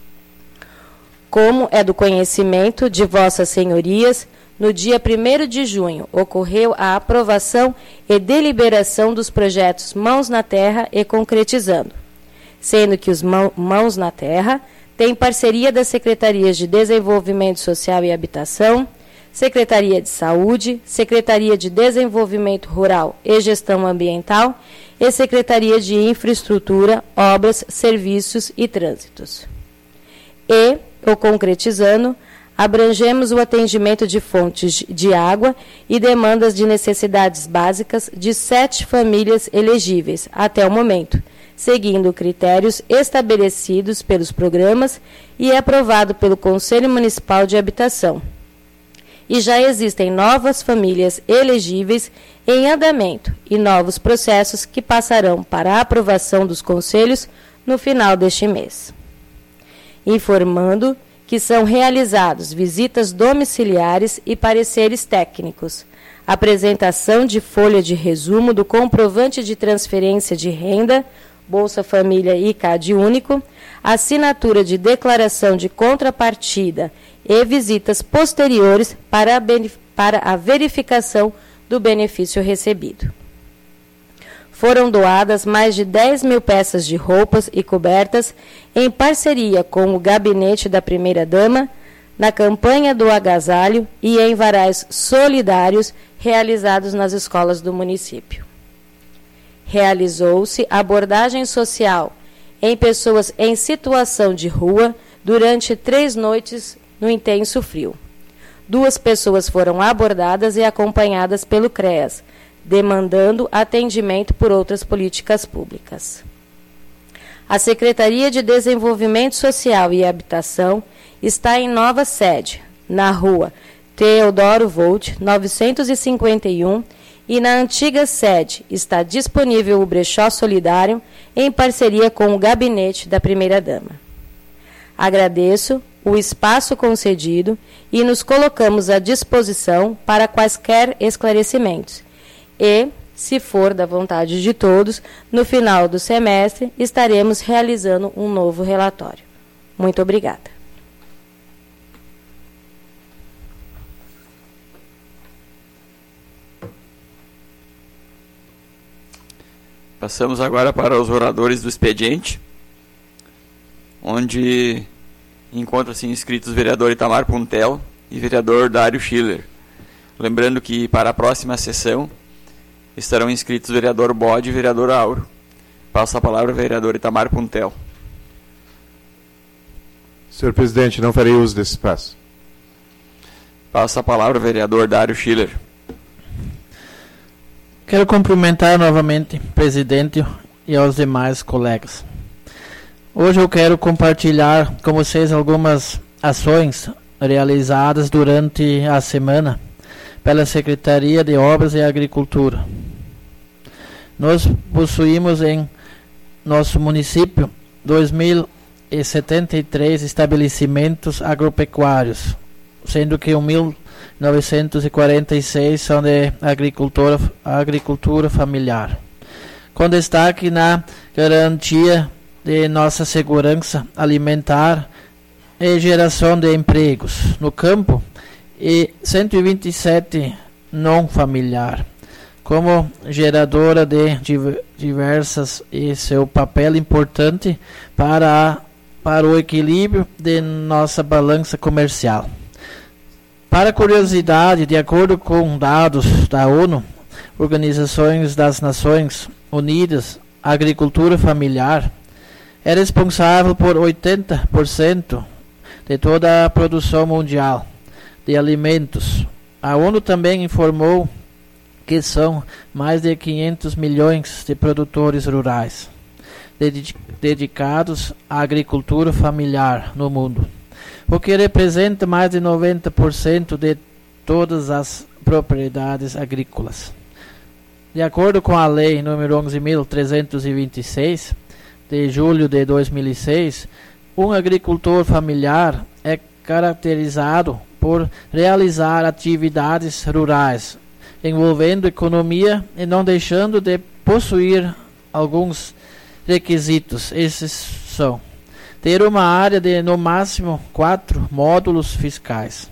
[SPEAKER 9] Como é do conhecimento de vossas senhorias, no dia primeiro de junho ocorreu a aprovação e deliberação dos projetos Mãos na Terra e Concretizando, sendo que os Mãos na Terra têm parceria das Secretarias de Desenvolvimento Social e Habitação, Secretaria de Saúde, Secretaria de Desenvolvimento Rural e Gestão Ambiental e Secretaria de Infraestrutura, Obras, Serviços e Trânsitos. E, o concretizando, abrangemos o atendimento de fontes de água e demandas de necessidades básicas de sete famílias elegíveis até o momento, seguindo critérios estabelecidos pelos programas e aprovado pelo Conselho Municipal de Habitação. E já existem novas famílias elegíveis em andamento e novos processos que passarão para a aprovação dos conselhos no final deste mês. Informando que são realizados visitas domiciliares e pareceres técnicos, apresentação de folha de resumo do comprovante de transferência de renda, Bolsa Família e C A D único, assinatura de declaração de contrapartida e visitas posteriores para a, para a verificação do benefício recebido. Foram doadas mais de dez mil peças de roupas e cobertas em parceria com o Gabinete da Primeira-Dama, na campanha do agasalho e em varais solidários realizados nas escolas do município. Realizou-se abordagem social em pessoas em situação de rua durante três noites no intenso frio. Duas pessoas foram abordadas e acompanhadas pelo CREAS, demandando atendimento por outras políticas públicas. A Secretaria de Desenvolvimento Social e Habitação está em nova sede, na rua Teodoro Volt, novecentos e cinquenta e um, e na antiga sede está disponível o brechó solidário em parceria com o Gabinete da Primeira-Dama. Agradeço o espaço concedido e nos colocamos à disposição para quaisquer esclarecimentos. E, se for da vontade de todos, no final do semestre estaremos realizando um novo relatório. Muito obrigada.
[SPEAKER 1] Passamos agora para os oradores do expediente, onde encontram-se inscritos o vereador Itamar Puntel e o vereador Dário Schiller. Lembrando que para a próxima sessão estarão inscritos o vereador Bode e o vereador Auro. Passo a palavra ao vereador Itamar Puntel.
[SPEAKER 8] Senhor presidente, não farei uso desse espaço.
[SPEAKER 1] Passo a palavra ao vereador Dário Schiller.
[SPEAKER 7] Quero cumprimentar novamente o presidente e aos demais colegas. Hoje eu quero compartilhar com vocês algumas ações realizadas durante a semana pela Secretaria de Obras e Agricultura. Nós possuímos em nosso município dois mil e setenta e três estabelecimentos agropecuários, sendo que mil novecentos e quarenta e seis são de agricultura, agricultura familiar, com destaque na garantia de nossa segurança alimentar e geração de empregos no campo, e cento e vinte e sete não familiar, como geradora de diversas e seu papel importante para, a, para o equilíbrio de nossa balança comercial. Para curiosidade, de acordo com dados da ONU, Organizações das Nações Unidas, a agricultura familiar é responsável por oitenta por cento de toda a produção mundial de alimentos. A ONU também informou que são mais de quinhentos milhões de produtores rurais dedicados à agricultura familiar no mundo, o que representa mais de noventa por cento de todas as propriedades agrícolas. De acordo com a Lei número onze mil trezentos e vinte e seis, de julho de dois mil e seis, um agricultor familiar é caracterizado por realizar atividades rurais, envolvendo economia e não deixando de possuir alguns requisitos. Esses são: ter uma área de no máximo quatro módulos fiscais,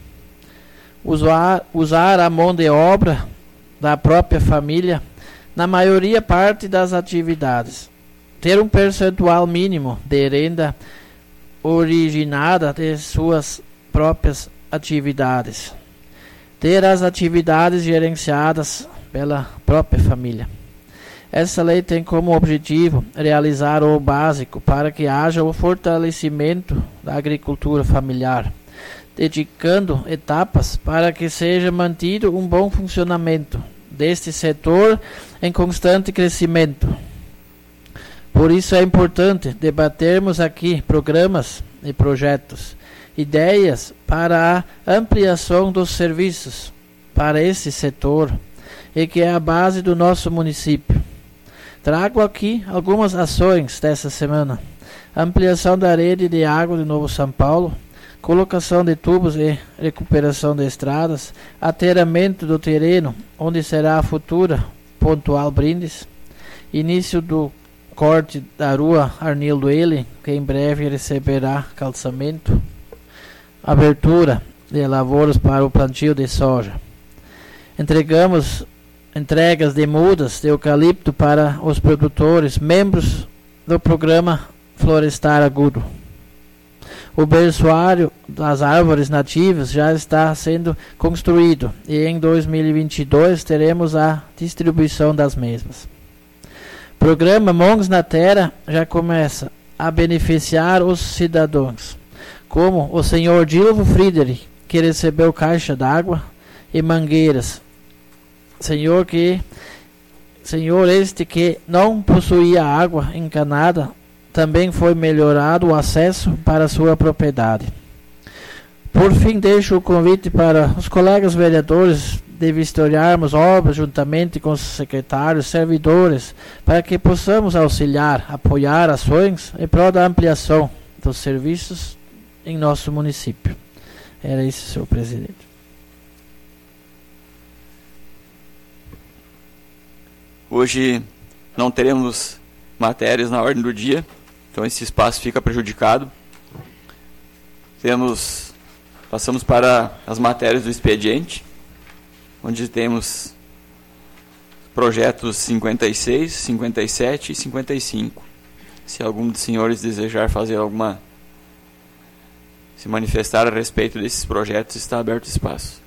[SPEAKER 7] usar, usar a mão de obra da própria família na maioria parte das atividades, ter um percentual mínimo de renda originada de suas próprias atividades, ter as atividades gerenciadas pela própria família. Essa lei tem como objetivo realizar o básico para que haja o fortalecimento da agricultura familiar, dedicando etapas para que seja mantido um bom funcionamento deste setor em constante crescimento. Por isso é importante debatermos aqui programas e projetos, ideias para a ampliação dos serviços para esse setor e que é a base do nosso município. Trago aqui algumas ações dessa semana: ampliação da rede de água de Novo São Paulo, colocação de tubos e recuperação de estradas, aterramento do terreno onde será a futura pontual Brindes, início do corte da rua Arnildo Ele, que em breve receberá calçamento, abertura de lavouras para o plantio de soja. Entregamos entregas de mudas de eucalipto para os produtores, membros do programa Florestar Agudo. O berçário das árvores nativas já está sendo construído e em dois mil e vinte e dois teremos a distribuição das mesmas. O programa Mãos na Terra já começa a beneficiar os cidadãos, como o senhor Dilvo Friedrich, que recebeu caixa d'água e mangueiras. Senhor que Senhor este que não possuía água encanada, também foi melhorado o acesso para sua propriedade. Por fim, deixo o convite para os colegas vereadores de vistoriarmos obras juntamente com os secretários, servidores, para que possamos auxiliar, apoiar ações em prol da ampliação dos serviços em nosso município. Era isso, senhor presidente.
[SPEAKER 1] Hoje não teremos matérias na ordem do dia, então esse espaço fica prejudicado. Temos, passamos para as matérias do expediente, onde temos projetos cinquenta e seis, cinquenta e sete e cinquenta e cinco. Se algum dos senhores desejar fazer alguma, se manifestar a respeito desses projetos, está aberto espaço.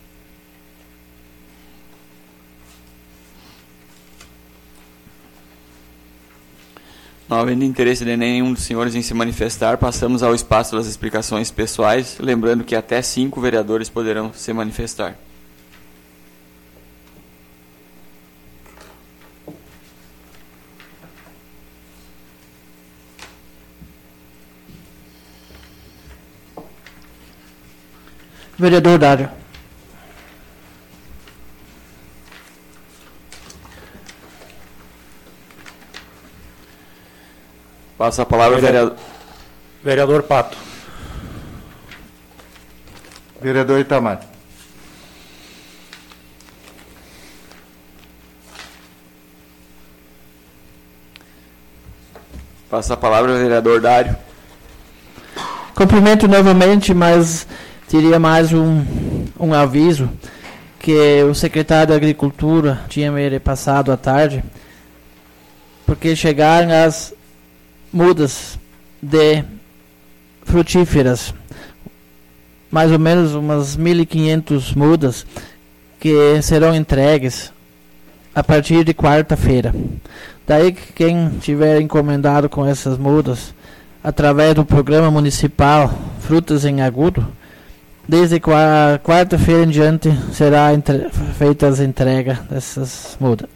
[SPEAKER 1] Não havendo interesse de nenhum dos senhores em se manifestar, passamos ao espaço das explicações pessoais, lembrando que até cinco vereadores poderão se manifestar.
[SPEAKER 7] Vereador Dário.
[SPEAKER 1] Passa a palavra ao vereador.
[SPEAKER 4] Vereador Pato.
[SPEAKER 8] Vereador Itamar.
[SPEAKER 1] Passa a palavra ao vereador Dário.
[SPEAKER 7] Cumprimento novamente, mas teria mais um, um aviso que o secretário da Agricultura tinha me repassado à tarde, porque chegaram as mudas de frutíferas, mais ou menos umas mil e quinhentas mudas que serão entregues a partir de quarta-feira. Daí que quem tiver encomendado com essas mudas, através do programa municipal Frutas em Agudo, desde quarta-feira em diante será entre, feita as entregas dessas mudas.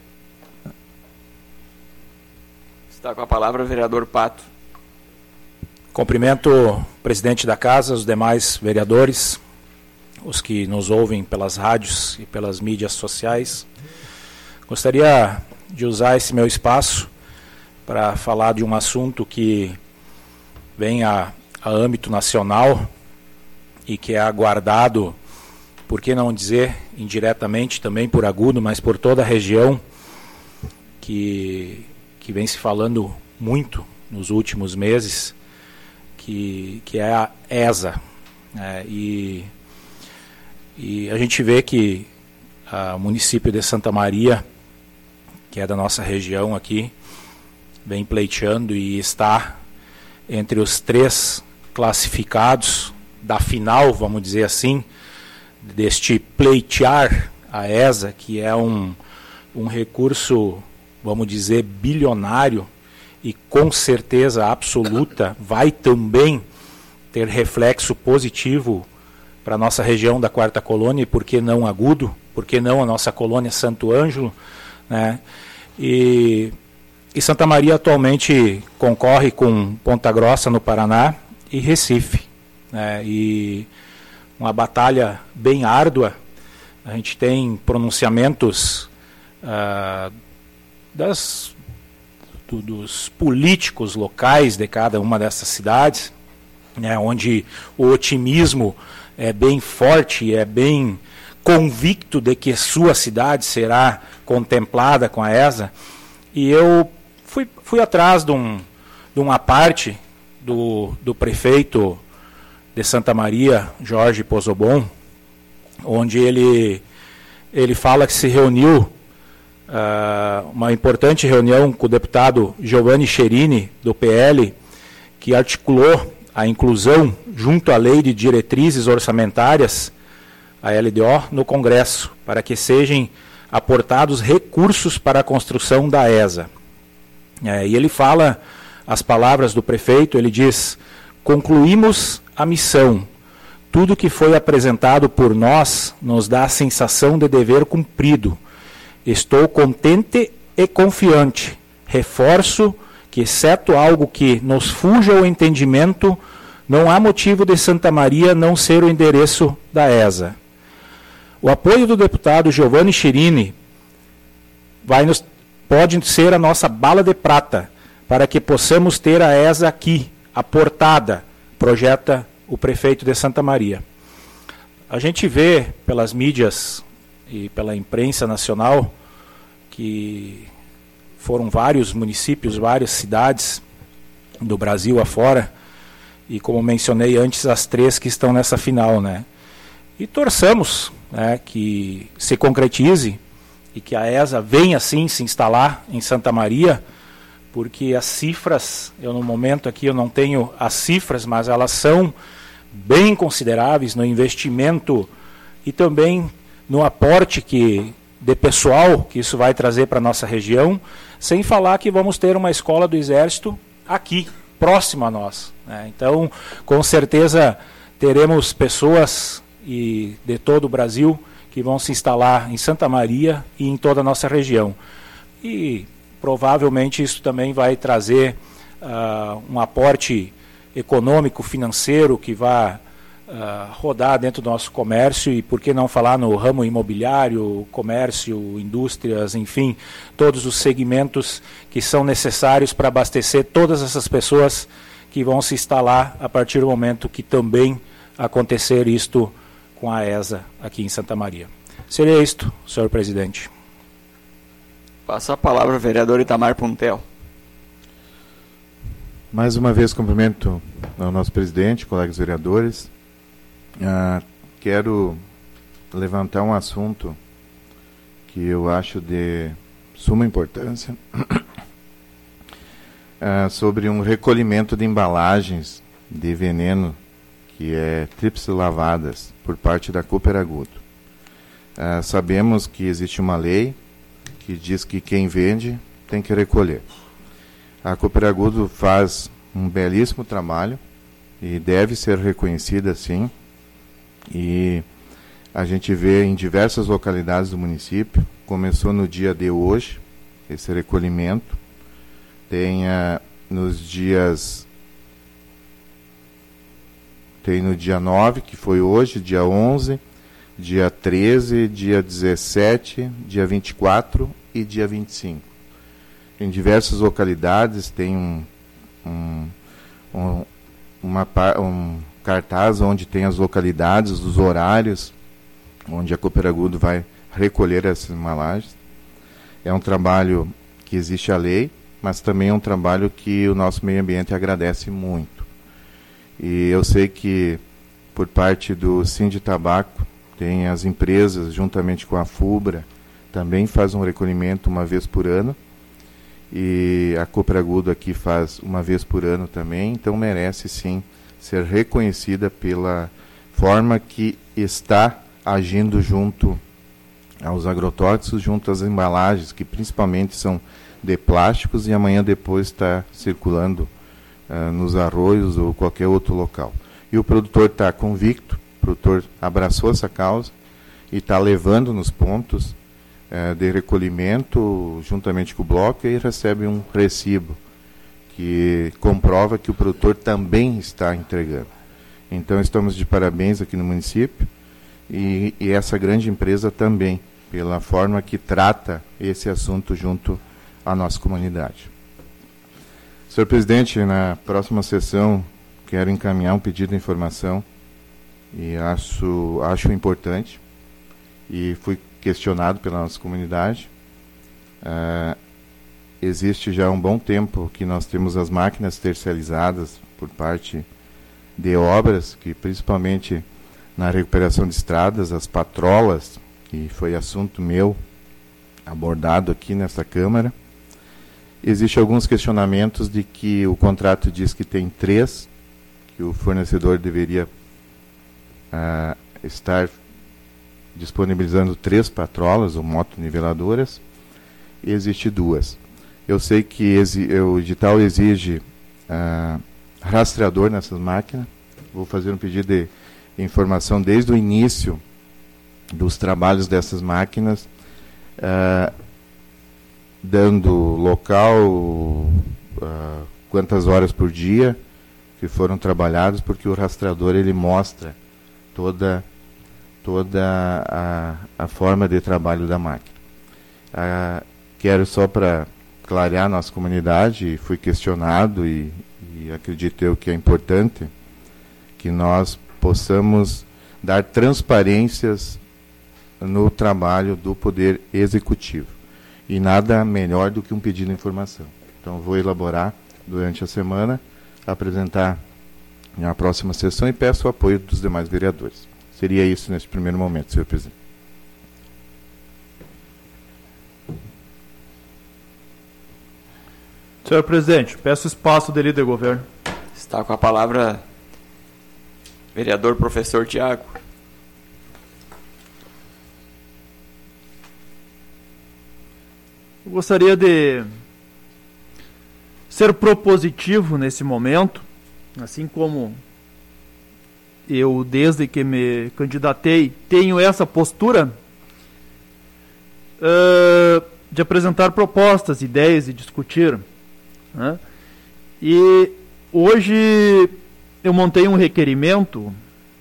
[SPEAKER 1] Está com a palavra o vereador Pato.
[SPEAKER 4] Cumprimento o presidente da casa, os demais vereadores, os que nos ouvem pelas rádios e pelas mídias sociais. Gostaria de usar esse meu espaço para falar de um assunto que vem a, a âmbito nacional e que é aguardado, por que não dizer indiretamente também por Agudo, mas por toda a região, que, que vem se falando muito nos últimos meses, que, que é a ESA. É, e, e a gente vê que o município de Santa Maria, que é da nossa região aqui, vem pleiteando e está entre os três classificados da final, vamos dizer assim, deste pleitear a ESA, que é um, um recurso, vamos dizer, bilionário, e com certeza absoluta vai também ter reflexo positivo para a nossa região da Quarta Colônia, e por que não Agudo, por que não a nossa colônia Santo Ângelo, né? E, e Santa Maria atualmente concorre com Ponta Grossa no Paraná e Recife, né? E uma batalha bem árdua. A gente tem pronunciamentos ah, das, do, dos políticos locais de cada uma dessas cidades, né, onde o otimismo é bem forte, é bem convicto de que sua cidade será contemplada com a ESA. E eu fui, fui atrás de, um, de uma parte do, do prefeito de Santa Maria, Jorge Pozobon, onde ele, ele fala que se reuniu, uh, uma importante reunião com o deputado Giovanni Cherini, do P L, que articulou a inclusão junto à Lei de Diretrizes Orçamentárias, a L D O, no Congresso, para que sejam aportados recursos para a construção da ESA. É, e ele fala as palavras do prefeito, ele diz: concluímos a missão. Tudo que foi apresentado por nós nos dá a sensação de dever cumprido. Estou contente e confiante. Reforço que, exceto algo que nos fuja ao entendimento, não há motivo de Santa Maria não ser o endereço da ESA. O apoio do deputado Giovanni Cherini vai nos, pode ser a nossa bala de prata para que possamos ter a ESA aqui, aportada, projeta o prefeito de Santa Maria. A gente vê pelas mídias e pela imprensa nacional que foram vários municípios, várias cidades do Brasil afora, e como mencionei antes, as três que estão nessa final, né? E torçamos, né, que se concretize e que a ESA venha sim se instalar em Santa Maria, porque as cifras, eu no momento aqui eu não tenho as cifras, mas elas são bem consideráveis no investimento e também no aporte que, de pessoal que isso vai trazer para a nossa região, sem falar que vamos ter uma escola do Exército aqui, próximo a nós, né? Então, com certeza, teremos pessoas e de todo o Brasil que vão se instalar em Santa Maria e em toda a nossa região. E provavelmente isso também vai trazer uh, um aporte econômico, financeiro, que vai uh, rodar dentro do nosso comércio, e por que não falar no ramo imobiliário, comércio, indústrias, enfim, todos os segmentos que são necessários para abastecer todas essas pessoas que vão se instalar a partir do momento que também acontecer isto com a ESA aqui em Santa Maria. Seria isto, senhor presidente.
[SPEAKER 1] Passa a palavra ao vereador Itamar Puntel.
[SPEAKER 8] Mais uma vez cumprimento ao nosso presidente, colegas vereadores. Ah, quero levantar um assunto que eu acho de suma importância, ah, sobre um recolhimento de embalagens de veneno, que é tríplice lavadas, por parte da Cooper Agudo. Ah, sabemos que existe uma lei que diz que quem vende tem que recolher. A Cooper Agudo faz um belíssimo trabalho e deve ser reconhecida sim. E a gente vê em diversas localidades do município. Começou no dia de hoje esse recolhimento. Tem uh, nos dias... Tem no dia nove, que foi hoje, dia onze, dia treze, dia dezessete, dia vinte e quatro e dia vinte e cinco. Em diversas localidades tem um, um, um, uma, um cartaz onde tem as localidades, os horários, onde a Cooper Agudo vai recolher essas embalagens. É um trabalho que existe a lei, mas também é um trabalho que o nosso meio ambiente agradece muito. E eu sei que, por parte do Sinditabaco, tem as empresas, juntamente com a FUBRA, também faz um recolhimento uma vez por ano. E a Cooper Agudo aqui faz uma vez por ano também, então merece sim ser reconhecida pela forma que está agindo junto aos agrotóxicos, junto às embalagens, que principalmente são de plásticos, e amanhã depois está circulando uh, nos arroios ou qualquer outro local. E o produtor está convicto, o produtor abraçou essa causa e está levando nos pontos uh, de recolhimento, juntamente com o bloco, e recebe um recibo que comprova que o produtor também está entregando. Então estamos de parabéns aqui no município e, e essa grande empresa também, pela forma que trata esse assunto junto à nossa comunidade. Senhor presidente, na próxima sessão quero encaminhar um pedido de informação e acho, acho importante, e fui questionado pela nossa comunidade. Uh, existe já um bom tempo que nós temos as máquinas terceirizadas por parte de obras, que principalmente na recuperação de estradas, as patrolas, que foi assunto meu abordado aqui nessa Câmara. Existem alguns questionamentos de que o contrato diz que tem três, que o fornecedor deveria uh, estar disponibilizando três patrolas ou motoniveladoras, e existe duas. Eu sei que exi o edital exige uh, rastreador nessas máquinas. Vou fazer um pedido de informação desde o início dos trabalhos dessas máquinas, uh, dando local, uh, quantas horas por dia que foram trabalhadas, porque o rastreador ele mostra toda, toda a, a forma de trabalho da máquina. Uh, quero só para clarear a nossa comunidade, fui questionado e, e acredito eu que é importante que nós possamos dar transparências no trabalho do Poder Executivo. E nada melhor do que um pedido de informação. Então, vou elaborar durante a semana, apresentar na próxima sessão e peço o apoio dos demais vereadores. Seria isso nesse primeiro momento, senhor presidente.
[SPEAKER 5] Senhor presidente, peço espaço de líder do governo.
[SPEAKER 1] Está com a palavra vereador professor Tiago.
[SPEAKER 5] Eu gostaria de ser propositivo nesse momento, assim como eu, desde que me candidatei, tenho essa postura uh, de apresentar propostas, ideias e discutir. Né? E hoje eu montei um requerimento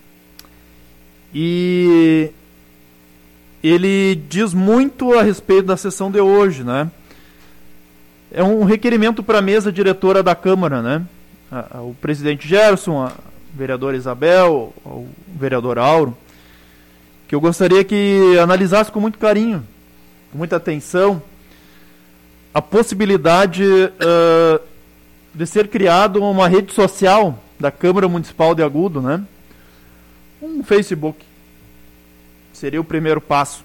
[SPEAKER 5] e ele diz muito a respeito da sessão de hoje, né? É um requerimento para a mesa diretora da Câmara, né? A, a, o presidente Gerson, a vereadora Isabel, o vereador Auro, que eu gostaria que analisasse com muito carinho, com muita atenção, a possibilidade uh, de ser criado uma rede social da Câmara Municipal de Agudo, né? Um Facebook. Seria o primeiro passo.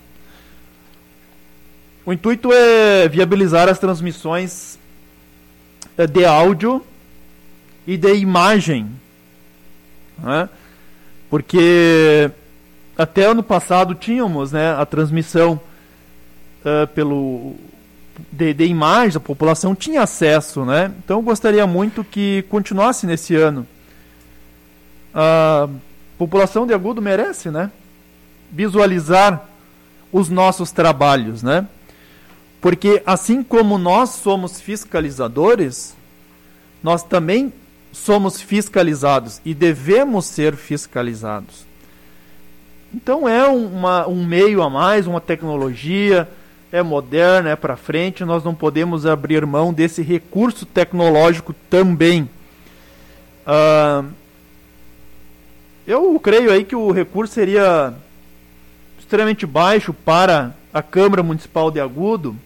[SPEAKER 5] O intuito é viabilizar as transmissões de áudio e de imagem, né? Porque até ano passado tínhamos, né, a transmissão uh, pelo de, de imagem, a população tinha acesso, né? Então eu gostaria muito que continuasse nesse ano. A população de Agudo merece, né, visualizar os nossos trabalhos, né? Porque assim como nós somos fiscalizadores, nós também somos fiscalizados e devemos ser fiscalizados. Então é uma, um meio a mais, uma tecnologia, é moderna, é para frente, nós não podemos abrir mão desse recurso tecnológico também. Ah, eu creio aí que o recurso seria extremamente baixo para a Câmara Municipal de Agudo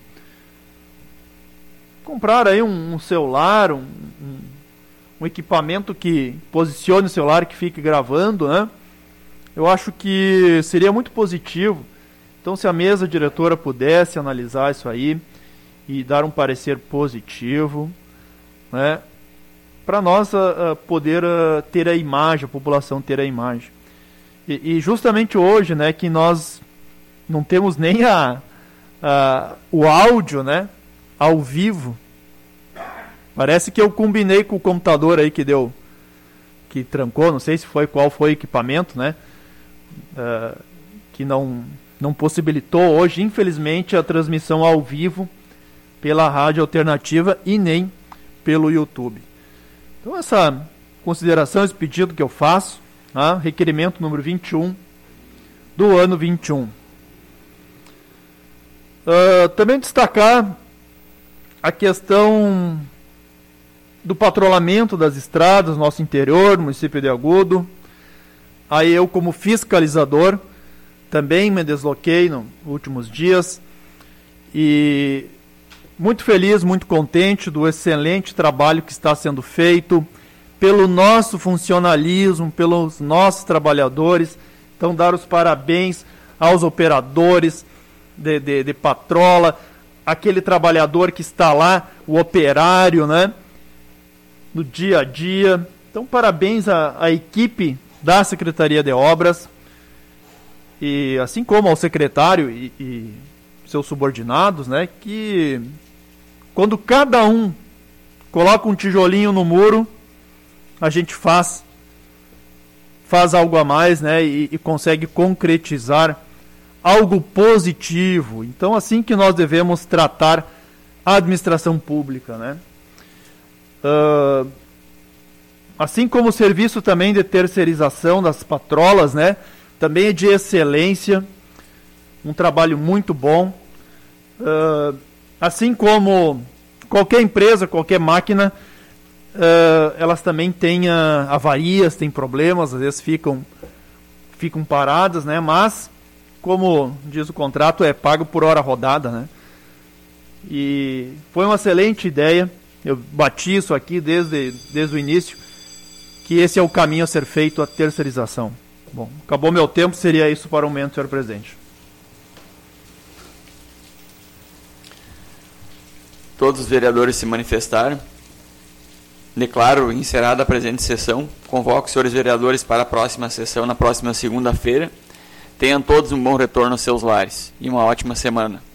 [SPEAKER 5] comprar aí um, um celular, um, um, um equipamento que posicione o celular, que fique gravando, né? Eu acho que seria muito positivo. Então, se a mesa diretora pudesse analisar isso aí e dar um parecer positivo, né, para nós uh, poder uh, ter a imagem, a população ter a imagem. E, e justamente hoje, né, que nós não temos nem a, a, o áudio, né, ao vivo. Parece que eu combinei com o computador aí que deu, que trancou, não sei se foi qual foi o equipamento, né, uh, que não, não possibilitou hoje, infelizmente, a transmissão ao vivo pela Rádio Alternativa e nem pelo YouTube. Então essa consideração, esse pedido que eu faço, tá? Requerimento número vinte e um do ano vinte e um. Uh, também destacar a questão do patrulhamento das estradas no nosso interior, no município de Agudo. Aí eu, como fiscalizador, também me desloquei nos últimos dias e muito feliz, muito contente do excelente trabalho que está sendo feito pelo nosso funcionalismo, pelos nossos trabalhadores. Então, dar os parabéns aos operadores de, de, de patrola, aquele trabalhador que está lá, o operário, né, no dia a dia. Então, parabéns à, à equipe da Secretaria de Obras, e assim como ao secretário e, e seus subordinados, né, que quando cada um coloca um tijolinho no muro, a gente faz faz algo a mais, né, e, e consegue concretizar algo positivo. Então, assim que nós devemos tratar a administração pública, né. Uh, assim como o serviço também de terceirização das patrolas, né, também é de excelência, um trabalho muito bom. Uh, assim como qualquer empresa, qualquer máquina, uh, elas também têm uh, avarias, têm problemas, às vezes ficam, ficam paradas, né? Mas, como diz o contrato, é pago por hora rodada, né? E foi uma excelente ideia, eu bati isso aqui desde, desde o início, que esse é o caminho a ser feito, a terceirização. Bom, acabou meu tempo, seria isso para o momento, senhor presidente.
[SPEAKER 1] Todos os vereadores se manifestaram. Declaro encerrada a presente sessão. Convoco os senhores vereadores para a próxima sessão, na próxima segunda-feira. Tenham todos um bom retorno aos seus lares e uma ótima semana.